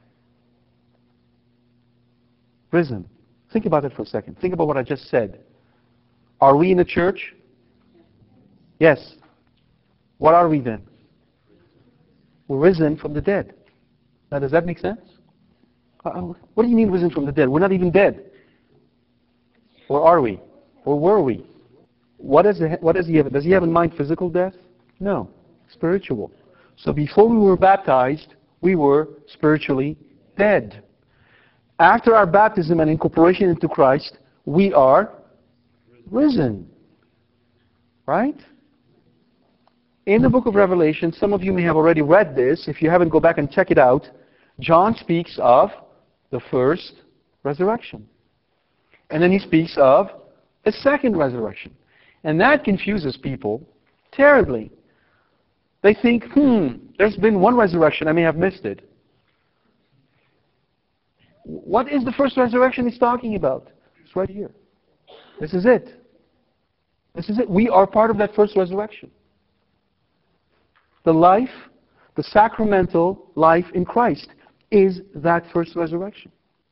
Risen. Think about it for a second. Think about what I just said. Are we in the church? Yes. What are we then? We're risen from the dead. Now, does that make sense? What do you mean risen from the dead? We're not even dead. Or are we? Or were we? What does he have? Does he have in mind physical death? No. Spiritual. So before we were baptized, we were spiritually dead. After our baptism and incorporation into Christ, we are risen. Right? In the book of Revelation, some of you may have already read this. If you haven't, go back and check it out. John speaks of the first resurrection. And then he speaks of a second resurrection. And that confuses people terribly. They think, there's been one resurrection, I may have missed it. What is the first resurrection he's talking about? It's right here. This is it. This is it. We are part of that first resurrection. The life, the sacramental life in Christ is that first resurrection.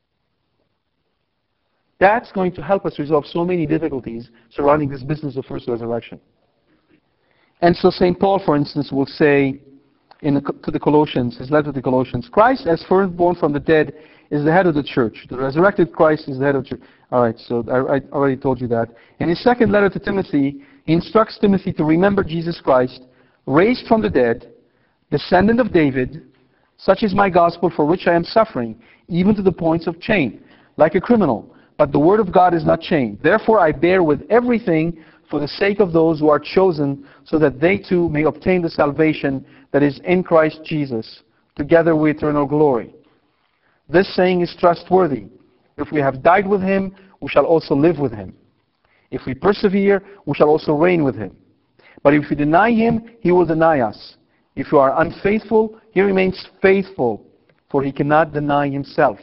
That's going to help us resolve so many difficulties surrounding this business of first resurrection. And so St. Paul, for instance, will say to the Colossians, his letter to the Colossians, Christ as firstborn from the dead is the head of the church. The resurrected Christ is the head of the church. All right, so I already told you that. In his second letter to Timothy, he instructs Timothy to remember Jesus Christ, raised from the dead, descendant of David, Such is my gospel, for which I am suffering, even to the points of chain, like a criminal. But the word of God is not chained. Therefore I bear with everything for the sake of those who are chosen, so that they too may obtain the salvation that is in Christ Jesus, together with eternal glory. This saying is trustworthy. If we have died with him, we shall also live with him. If we persevere, we shall also reign with him. But if we deny him, he will deny us. If you are unfaithful, he remains faithful, for he cannot deny himself.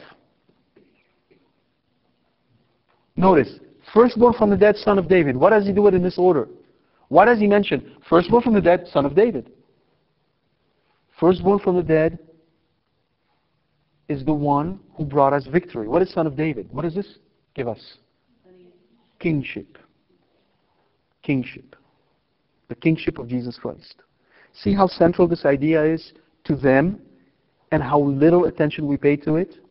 Notice, firstborn from the dead, son of David. What does he do it in this order? Why does he mention firstborn from the dead, son of David? Firstborn from the dead is the one who brought us victory. What is son of David? What does this give us? Kingship. Kingship. The kingship of Jesus Christ. See how central this idea is to them and how little attention we pay to it?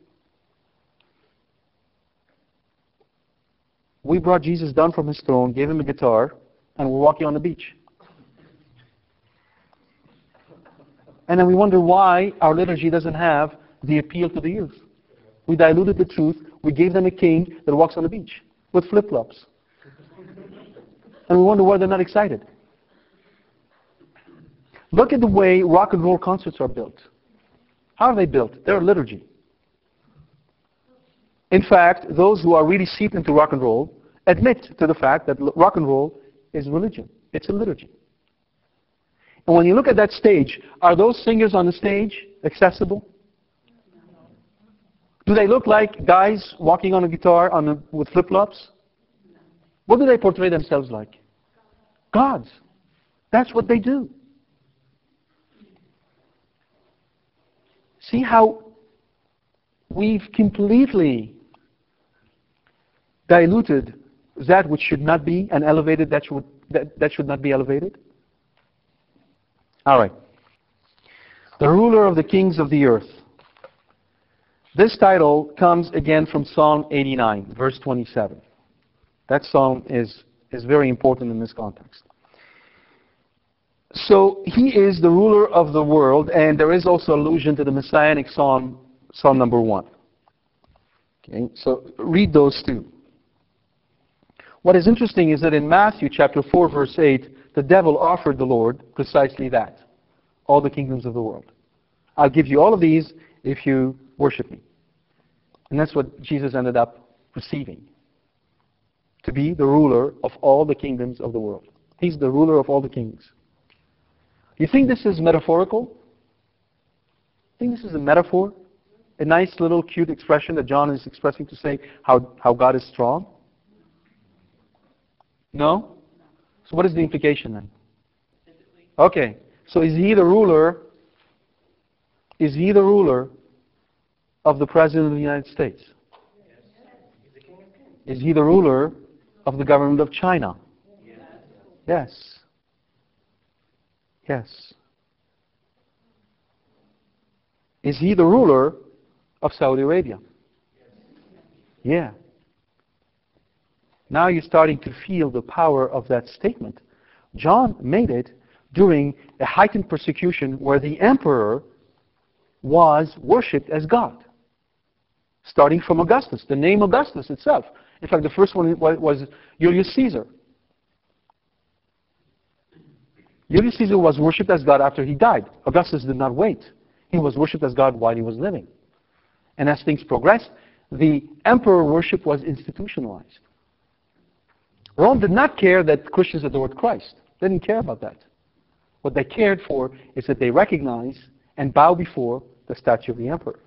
We brought Jesus down from his throne, gave him a guitar, and we're walking on the beach. And then we wonder why our liturgy doesn't have the appeal to the youth. We diluted the truth. We gave them a king that walks on the beach with flip-flops. And we wonder why they're not excited. Look at the way rock and roll concerts are built. How are they built? They're a liturgy. In fact, those who are really seeped into rock and roll admit to the fact that rock and roll is religion. It's a liturgy. And when you look at that stage, are those singers on the stage accessible? Do they look like guys walking on a guitar with flip-flops? What do they portray themselves like? Gods. That's what they do. See how we've completely diluted that which should not be and elevated that should not be elevated? All right. The ruler of the kings of the earth. This title comes again from Psalm 89, verse 27. That psalm is very important in this context. So he is the ruler of the world, and there is also allusion to the Messianic Psalm, Psalm number 1. Okay, so read those two. What is interesting is that in Matthew chapter 4, verse 8, the devil offered the Lord precisely that. All the kingdoms of the world. I'll give you all of these if you worship me. And that's what Jesus ended up receiving. To be the ruler of all the kingdoms of the world. He's the ruler of all the kings. You think this is metaphorical? Think this is a metaphor? A nice little cute expression that John is expressing to say how God is strong? No? So what is the implication then? Okay. So is he the ruler? Is he the ruler of the President of the United States? Is he the ruler of the government of China? Yes. Yes. Is he the ruler of Saudi Arabia? Yeah. Now you're starting to feel the power of that statement. John made it during a heightened persecution where the emperor was worshipped as God. Starting from Augustus, the name Augustus itself. In fact, the first one was Julius Caesar. Julius Caesar was worshipped as God after he died. Augustus did not wait. He was worshipped as God while he was living. And as things progressed, the emperor worship was institutionalized. Rome did not care that Christians adored Christ. They didn't care about that. What they cared for is that they recognize and bow before the statue of the emperor.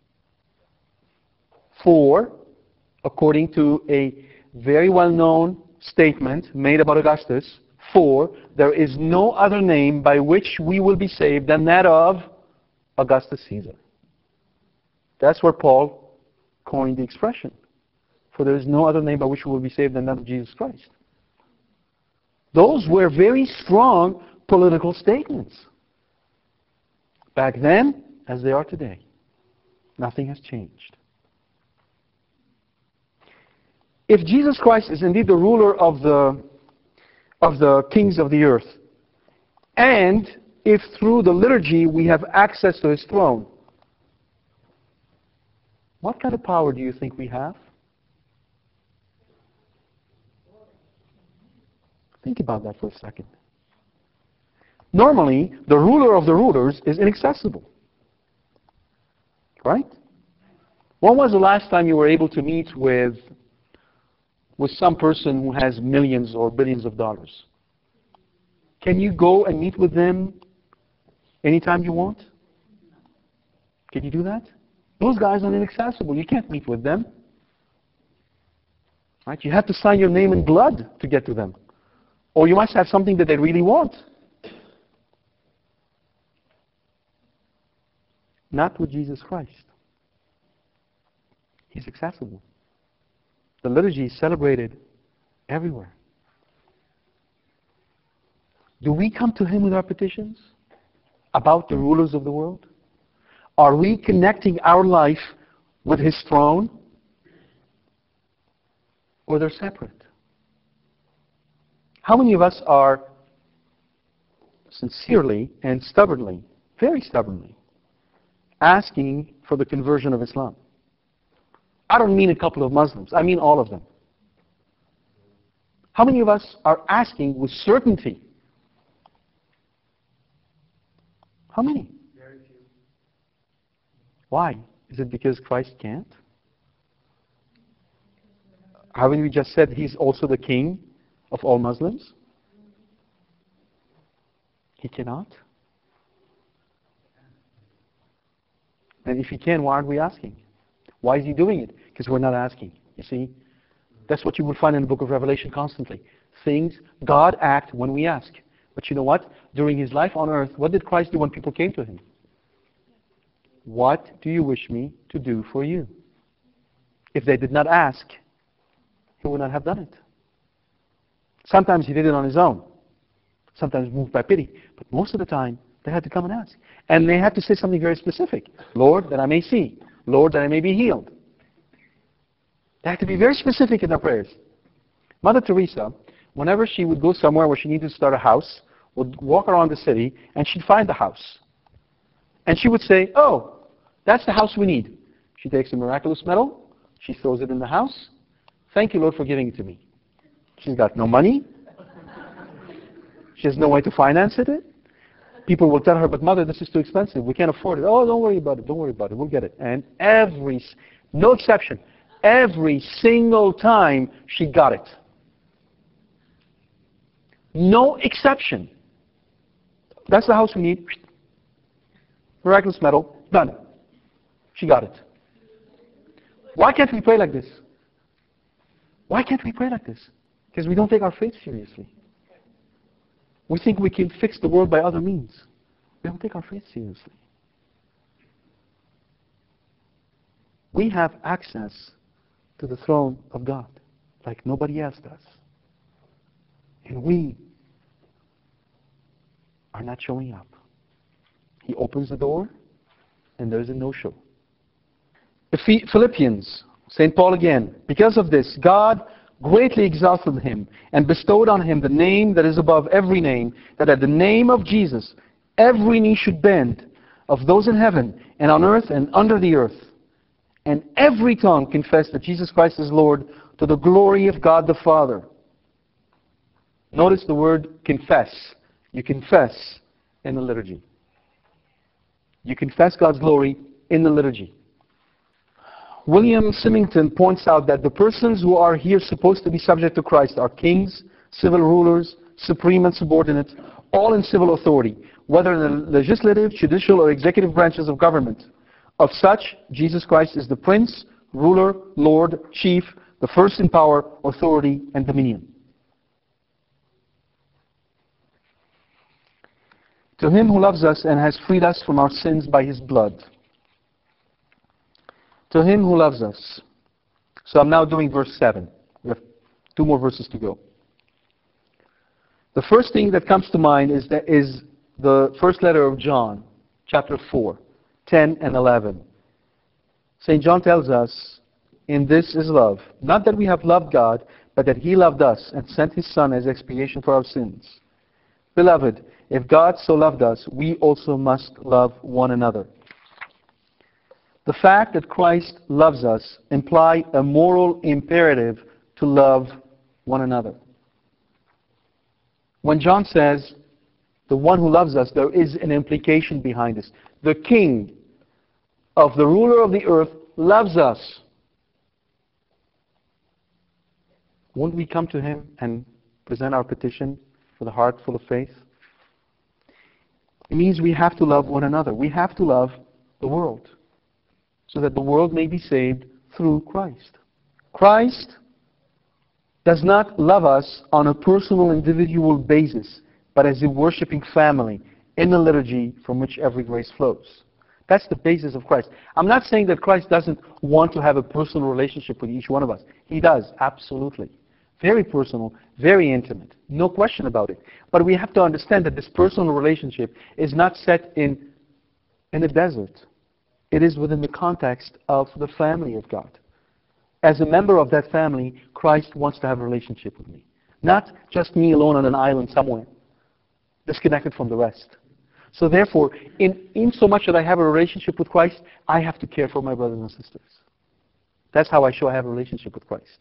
For, according to a very well-known statement made about Augustus, for there is no other name by which we will be saved than that of Augustus Caesar. That's where Paul coined the expression. For there is no other name by which we will be saved than that of Jesus Christ. Those were very strong political statements. Back then, as they are today. Nothing has changed. If Jesus Christ is indeed the ruler of the kings of the earth, and if through the liturgy we have access to his throne, What kind of power do you think we have? Think about that for a second. Normally, the ruler of the rulers is inaccessible. Right? When was the last time you were able to meet with some person who has millions or billions of dollars? Can you go and meet with them anytime you want? Can you do that? Those guys are inaccessible. You can't meet with them. Right? You have to sign your name in blood to get to them. Or you must have something that they really want. Not with Jesus Christ. He's accessible. The liturgy is celebrated everywhere. Do we come to Him with our petitions about the rulers of the world? Are we connecting our life with His throne? Or they're separate? How many of us are sincerely and stubbornly, very stubbornly, asking for the conversion of Islam? I don't mean a couple of Muslims. I mean all of them. How many of us are asking with certainty? How many? Very few. Why? Is it because Christ can't? Haven't we just said He's also the King of all Muslims? He cannot. And if He can, why aren't we asking? Why is He doing it? Because we're not asking. You see? That's what you will find in the book of Revelation constantly. Things, God acts when we ask. But you know what? During His life on earth, what did Christ do when people came to Him? What do you wish me to do for you? If they did not ask, He would not have done it. Sometimes He did it on His own. Sometimes moved by pity. But most of the time, they had to come and ask. And they had to say something very specific. Lord, that I may see. Lord, that I may be healed. They had to be very specific in their prayers. Mother Teresa, whenever she would go somewhere where she needed to start a house, would walk around the city, and she'd find the house. And she would say, oh, that's the house we need. She takes a miraculous medal. She throws it in the house. Thank you, Lord, for giving it to me. She's got no money. She has no way to finance it. People will tell her, but Mother, this is too expensive. We can't afford it. Oh, don't worry about it. Don't worry about it. We'll get it. And no exception, every single time she got it. No exception. That's the house we need. Miraculous medal. Done. She got it. Why can't we pray like this? Why can't we pray like this? Because we don't take our faith seriously. We think we can fix the world by other means. We don't take our faith seriously. We have access to the throne of God like nobody else does. And we are not showing up. He opens the door, and there's a no-show. Philippians, St. Paul again, because of this, God greatly exalted Him and bestowed on Him the name that is above every name, that at the name of Jesus every knee should bend, of those in heaven and on earth and under the earth, and every tongue confess that Jesus Christ is Lord, to the glory of God the Father. Notice the word confess. You confess in the liturgy. You confess God's glory in the liturgy. William Symington points out that the persons who are here supposed to be subject to Christ are kings, civil rulers, supreme and subordinate, all in civil authority, whether in the legislative, judicial, or executive branches of government. Of such, Jesus Christ is the Prince, ruler, Lord, chief, the first in power, authority, and dominion. To Him who loves us and has freed us from our sins by His blood. To Him who loves us. So I'm now doing verse 7. We have 2 more verses to go. The first thing that comes to mind is the first letter of John, chapter 4, 10 and 11. St. John tells us, in this is love, not that we have loved God, but that He loved us and sent His Son as expiation for our sins. Beloved, if God so loved us, we also must love one another. The fact that Christ loves us implies a moral imperative to love one another. When John says, the one who loves us, there is an implication behind this. The king of the ruler of the earth loves us. Won't we come to him and present our petition with a heart full of faith? It means we have to love one another. We have to love the world so that the world may be saved through Christ. Christ does not love us on a personal, individual basis, but as a worshiping family in the liturgy from which every grace flows. That's the basis of Christ. I'm not saying that Christ doesn't want to have a personal relationship with each one of us. He does, absolutely. Very personal, very intimate. No question about it. But we have to understand that this personal relationship is not set in a desert. It is within the context of the family of God. As a member of that family, Christ wants to have a relationship with me. Not just me alone on an island somewhere, disconnected from the rest. So therefore, in so much that I have a relationship with Christ, I have to care for my brothers and sisters. That's how I show I have a relationship with Christ.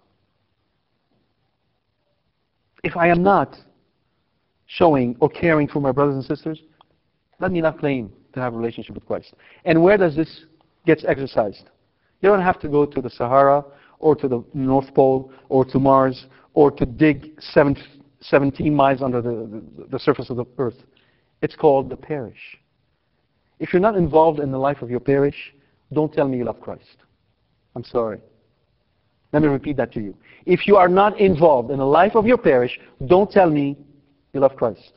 If I am not showing or caring for my brothers and sisters, let me not claim to have a relationship with Christ. And where does this get exercised? You don't have to go to the Sahara or to the North Pole or to Mars or to dig 17 miles under the surface of the earth. It's called the parish. If you're not involved in the life of your parish, don't tell me you love Christ. I'm sorry. Let me repeat that to you. If you are not involved in the life of your parish, don't tell me you love Christ.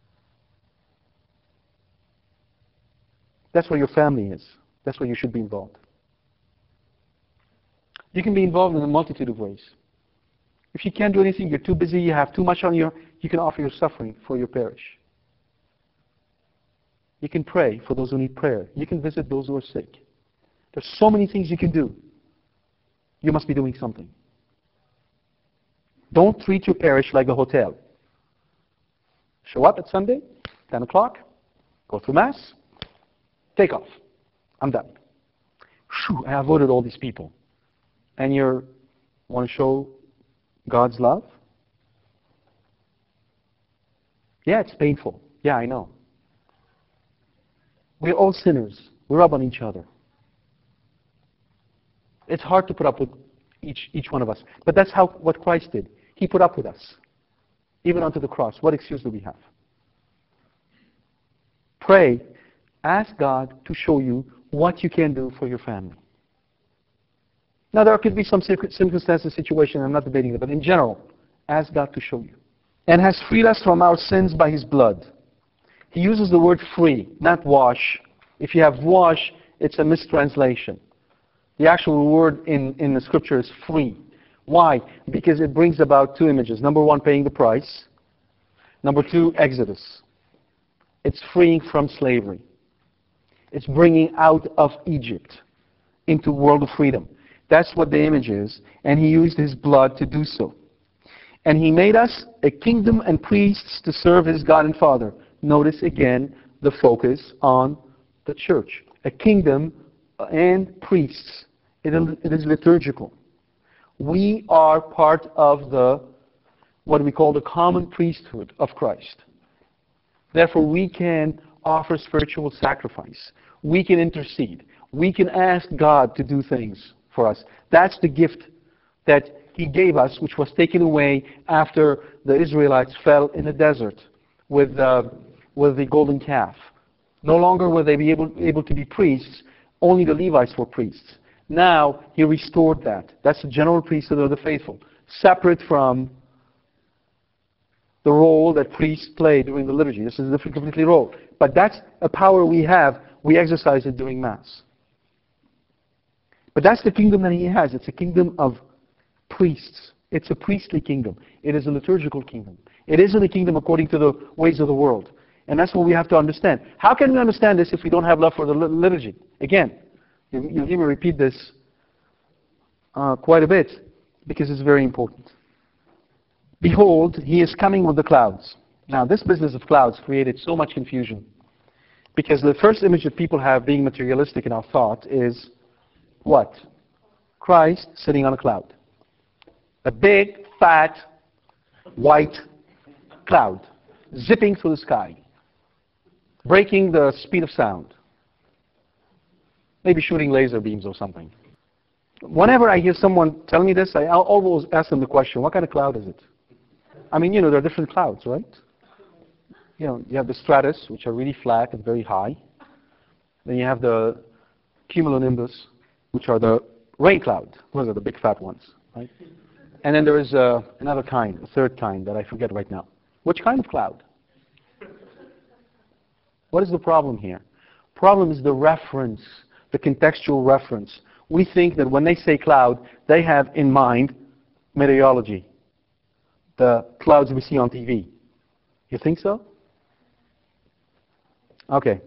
That's where your family is. That's where you should be involved. You can be involved in a multitude of ways. If you can't do anything, you're too busy, you have too much on you can offer your suffering for your parish. You can pray for those who need prayer. You can visit those who are sick. There's so many things you can do. You must be doing something. Don't treat your parish like a hotel. Show up at Sunday, 10 o'clock, go through Mass, take off. I'm done. Whew, I avoided all these people. And you want to show God's love? Yeah, it's painful. Yeah, I know. We're all sinners. We rub on each other. It's hard to put up with each one of us. But that's what Christ did. He put up with us. Even unto the cross. What excuse do we have? Pray. Ask God to show you what you can do for your family. Now, there could be some circumstances, situation, I'm not debating it, but in general, ask God to show you. And has freed us from our sins by His blood. He uses the word free, not wash. If you have wash, it's a mistranslation. The actual word in the Scripture is free. Why? Because it brings about two images. Number one, paying the price. Number two, Exodus. It's freeing from slavery. It's bringing out of Egypt into a world of freedom. That's what the image is. And He used His blood to do so. And He made us a kingdom and priests to serve His God and Father. Notice again the focus on the church. A kingdom and priests. It is liturgical. We are part of what we call the common priesthood of Christ. Therefore, we can offer spiritual sacrifice. We can intercede. We can ask God to do things for us. That's the gift that He gave us, which was taken away after the Israelites fell in the desert with the golden calf. No longer were they able to be priests. Only the Levites were priests. Now, He restored that. That's the general priesthood of the faithful, separate from the role that priests play during the liturgy. This is a different completely role. But that's a power we have. We exercise it during Mass. But that's the kingdom that He has. It's a kingdom of priests. It's a priestly kingdom. It is a liturgical kingdom. It isn't a kingdom according to the ways of the world. And that's what we have to understand. How can we understand this if we don't have love for the liturgy? Again, you'll hear me repeat this quite a bit because it's very important. Behold, He is coming with the clouds. Now, this business of clouds created so much confusion Because the first image that people have being materialistic in our thought is what? Christ sitting on a cloud. A big, fat, white cloud zipping through the sky, breaking the speed of sound, maybe shooting laser beams or something. Whenever I hear someone tell me this, I always ask them the question, what kind of cloud is it? I mean, there are different clouds, right? You have the stratus, which are really flat and very high. Then you have the cumulonimbus, which are the rain cloud. Those are the big fat ones, right? And then there is another kind, a third kind that I forget right now. Which kind of cloud? What is the problem here? Problem is the reference, the contextual reference. We think that when they say cloud, they have in mind meteorology, the clouds we see on TV. You think so? Okay.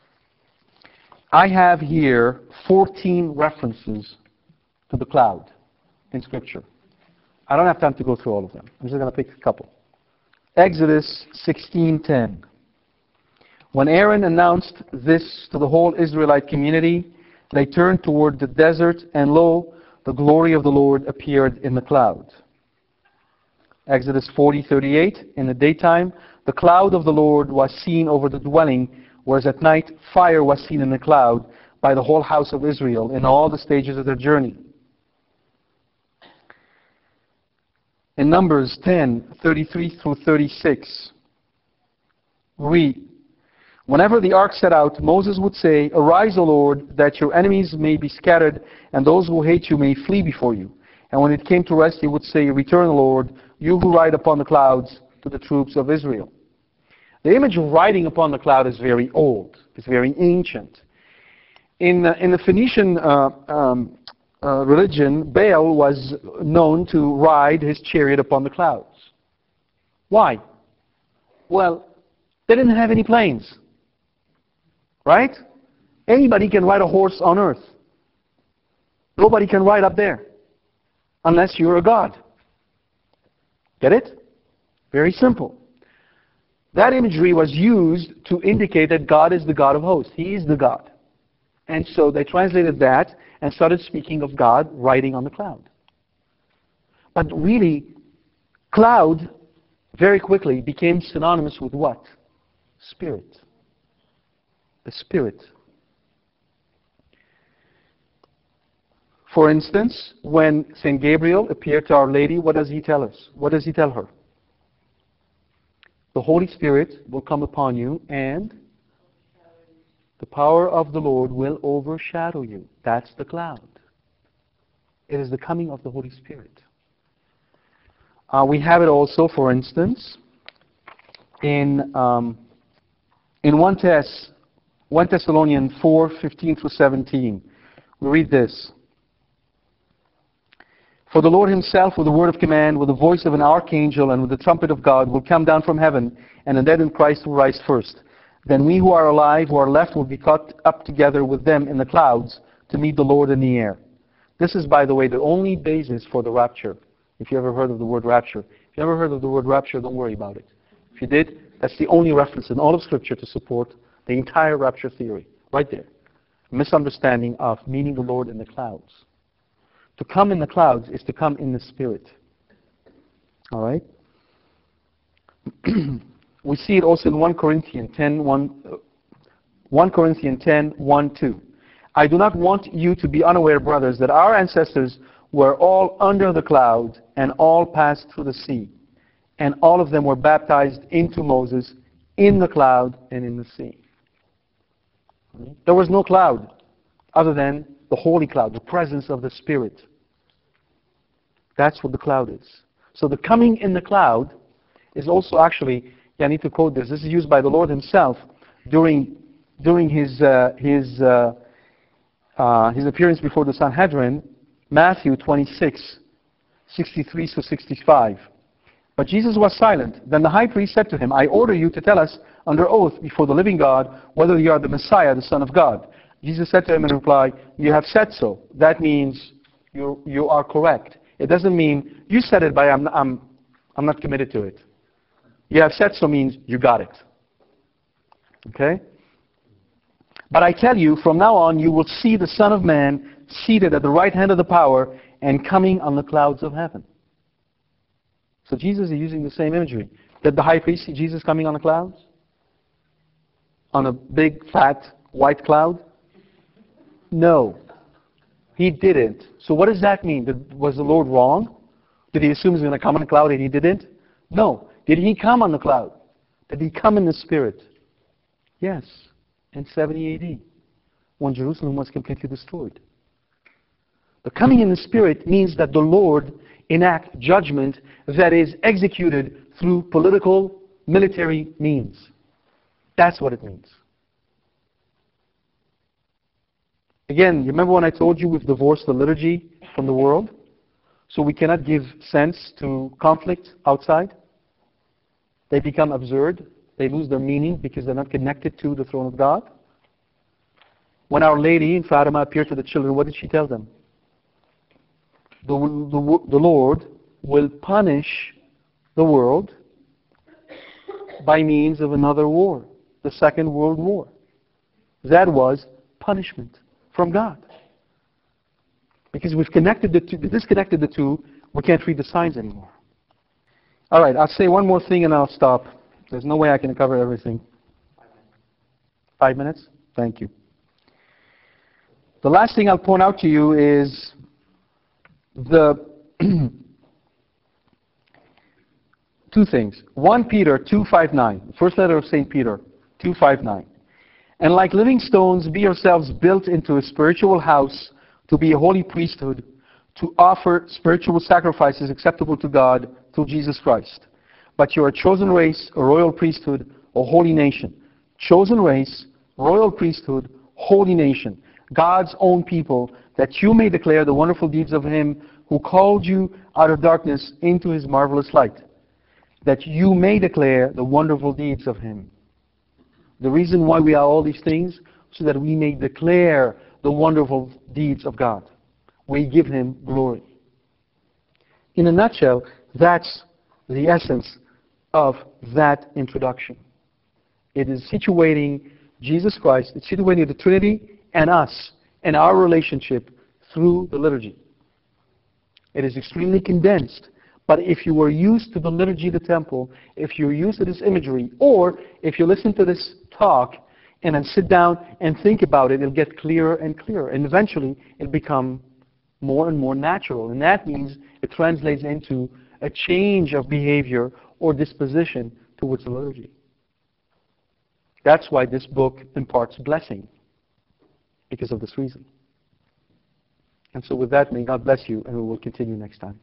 I have here 14 references to the cloud in Scripture. I don't have time to go through all of them. I'm just going to pick a couple. Exodus 16:10. When Aaron announced this to the whole Israelite community, they turned toward the desert, and lo, the glory of the Lord appeared in the cloud. Exodus 40:38. In the daytime, the cloud of the Lord was seen over the dwelling, whereas at night fire was seen in the cloud by the whole house of Israel in all the stages of their journey. In Numbers 10:33 through 36, read, whenever the ark set out, Moses would say, arise, O Lord, that your enemies may be scattered, and those who hate you may flee before you. And when it came to rest, he would say, return, O Lord, you who ride upon the clouds, to the troops of Israel. The image of riding upon the cloud is very old. It's very ancient. In the Phoenician religion, Baal was known to ride his chariot upon the clouds. Why? Well, they didn't have any planes. Right? Anybody can ride a horse on earth. Nobody can ride up there unless you're a god. Get it? Very simple. That imagery was used to indicate that God is the God of hosts. He is the God. And so they translated that and started speaking of God riding on the cloud. But really, cloud very quickly became synonymous with what? Spirit. The Spirit. For instance, when St. Gabriel appeared to Our Lady, what does he tell us? What does he tell her? The Holy Spirit will come upon you, and the power of the Lord will overshadow you. That's the cloud. It is the coming of the Holy Spirit. We have it also, for instance, in 1 Thessalonians 4:15 through 17. We read this. For the Lord himself, with a word of command, with the voice of an archangel, and with the trumpet of God, will come down from heaven, and the dead in Christ will rise first. Then we who are alive, who are left, will be caught up together with them in the clouds to meet the Lord in the air. This is, by the way, the only basis for the rapture. If you ever heard of the word rapture. If you ever heard of the word rapture, don't worry about it. If you did, that's the only reference in all of Scripture to support the entire rapture theory. Right there. Misunderstanding of meeting the Lord in the clouds. To come in the clouds is to come in the Spirit. All right? We see it also in 1 Corinthians 10, 2. I do not want you to be unaware, brothers, that our ancestors were all under the cloud and all passed through the sea. And all of them were baptized into Moses in the cloud and in the sea. There was no cloud other than the holy cloud, the presence of the Spirit. That's what the cloud is. So the coming in the cloud is also actually, I need to quote this. This is used by the Lord himself during his appearance before the Sanhedrin, Matthew 26:63 to 65. But Jesus was silent. Then the high priest said to him, I order you to tell us under oath before the living God whether you are the Messiah, the Son of God. Jesus said to him in reply, you have said so. That means you are correct. It doesn't mean you said it, but I'm not committed to it. You have said so means you got it. Okay? But I tell you, from now on you will see the Son of Man seated at the right hand of the power and coming on the clouds of heaven. So Jesus is using the same imagery. Did the high priest see Jesus coming on the clouds? On a big, fat, white cloud? No. He didn't. So what does that mean? Was the Lord wrong? Did he assume he was going to come on a cloud and he didn't? No. Did he come on the cloud? Did he come in the Spirit? Yes. In 70 AD, when Jerusalem was completely destroyed. The coming in the Spirit means that the Lord enact judgment that is executed through political, military means. That's what it means. Again, you remember when I told you we've divorced the liturgy from the world? So we cannot give sense to conflict outside. They become absurd. They lose their meaning because they're not connected to the throne of God. When Our Lady in Fatima appeared to the children, what did she tell them? The Lord will punish the world by means of another war, the Second World War. That was punishment from God. Because we've disconnected the two, we can't read the signs anymore. All right, I'll say one more thing and I'll stop. There's no way I can cover everything. 5 minutes? Thank you. The last thing I'll point out to you is the two things. 1 Peter 2:5-9, first letter of St. Peter 2:5-9. And like living stones, be yourselves built into a spiritual house to be a holy priesthood, to offer spiritual sacrifices acceptable to God through Jesus Christ. But you are a chosen race, a royal priesthood, a holy nation. Chosen race, royal priesthood, holy nation. God's own people, that you may declare the wonderful deeds of Him who called you out of darkness into His marvelous light. That you may declare the wonderful deeds of Him. The reason why we are all these things, so that we may declare the wonderful deeds of God. We give Him glory. In a nutshell, that's the essence of that introduction. It is situating Jesus Christ, it's situating the Trinity and us and our relationship through the liturgy. It is extremely condensed, but if you were used to the liturgy of the temple, if you're used to this imagery, or if you listen to this talk and then sit down and think about it, it'll get clearer and clearer, and eventually it'll become more and more natural, and that means it translates into a change of behavior or disposition towards the liturgy. That's why this book imparts blessing, because of this reason. And so with that, may God bless you, and we will continue next time.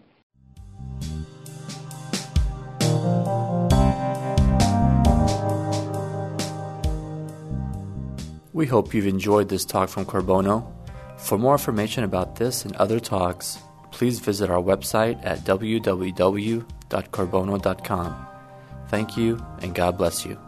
We hope you've enjoyed this talk from Corbono. For more information about this and other talks, please visit our website at www.corbono.com. Thank you, and God bless you.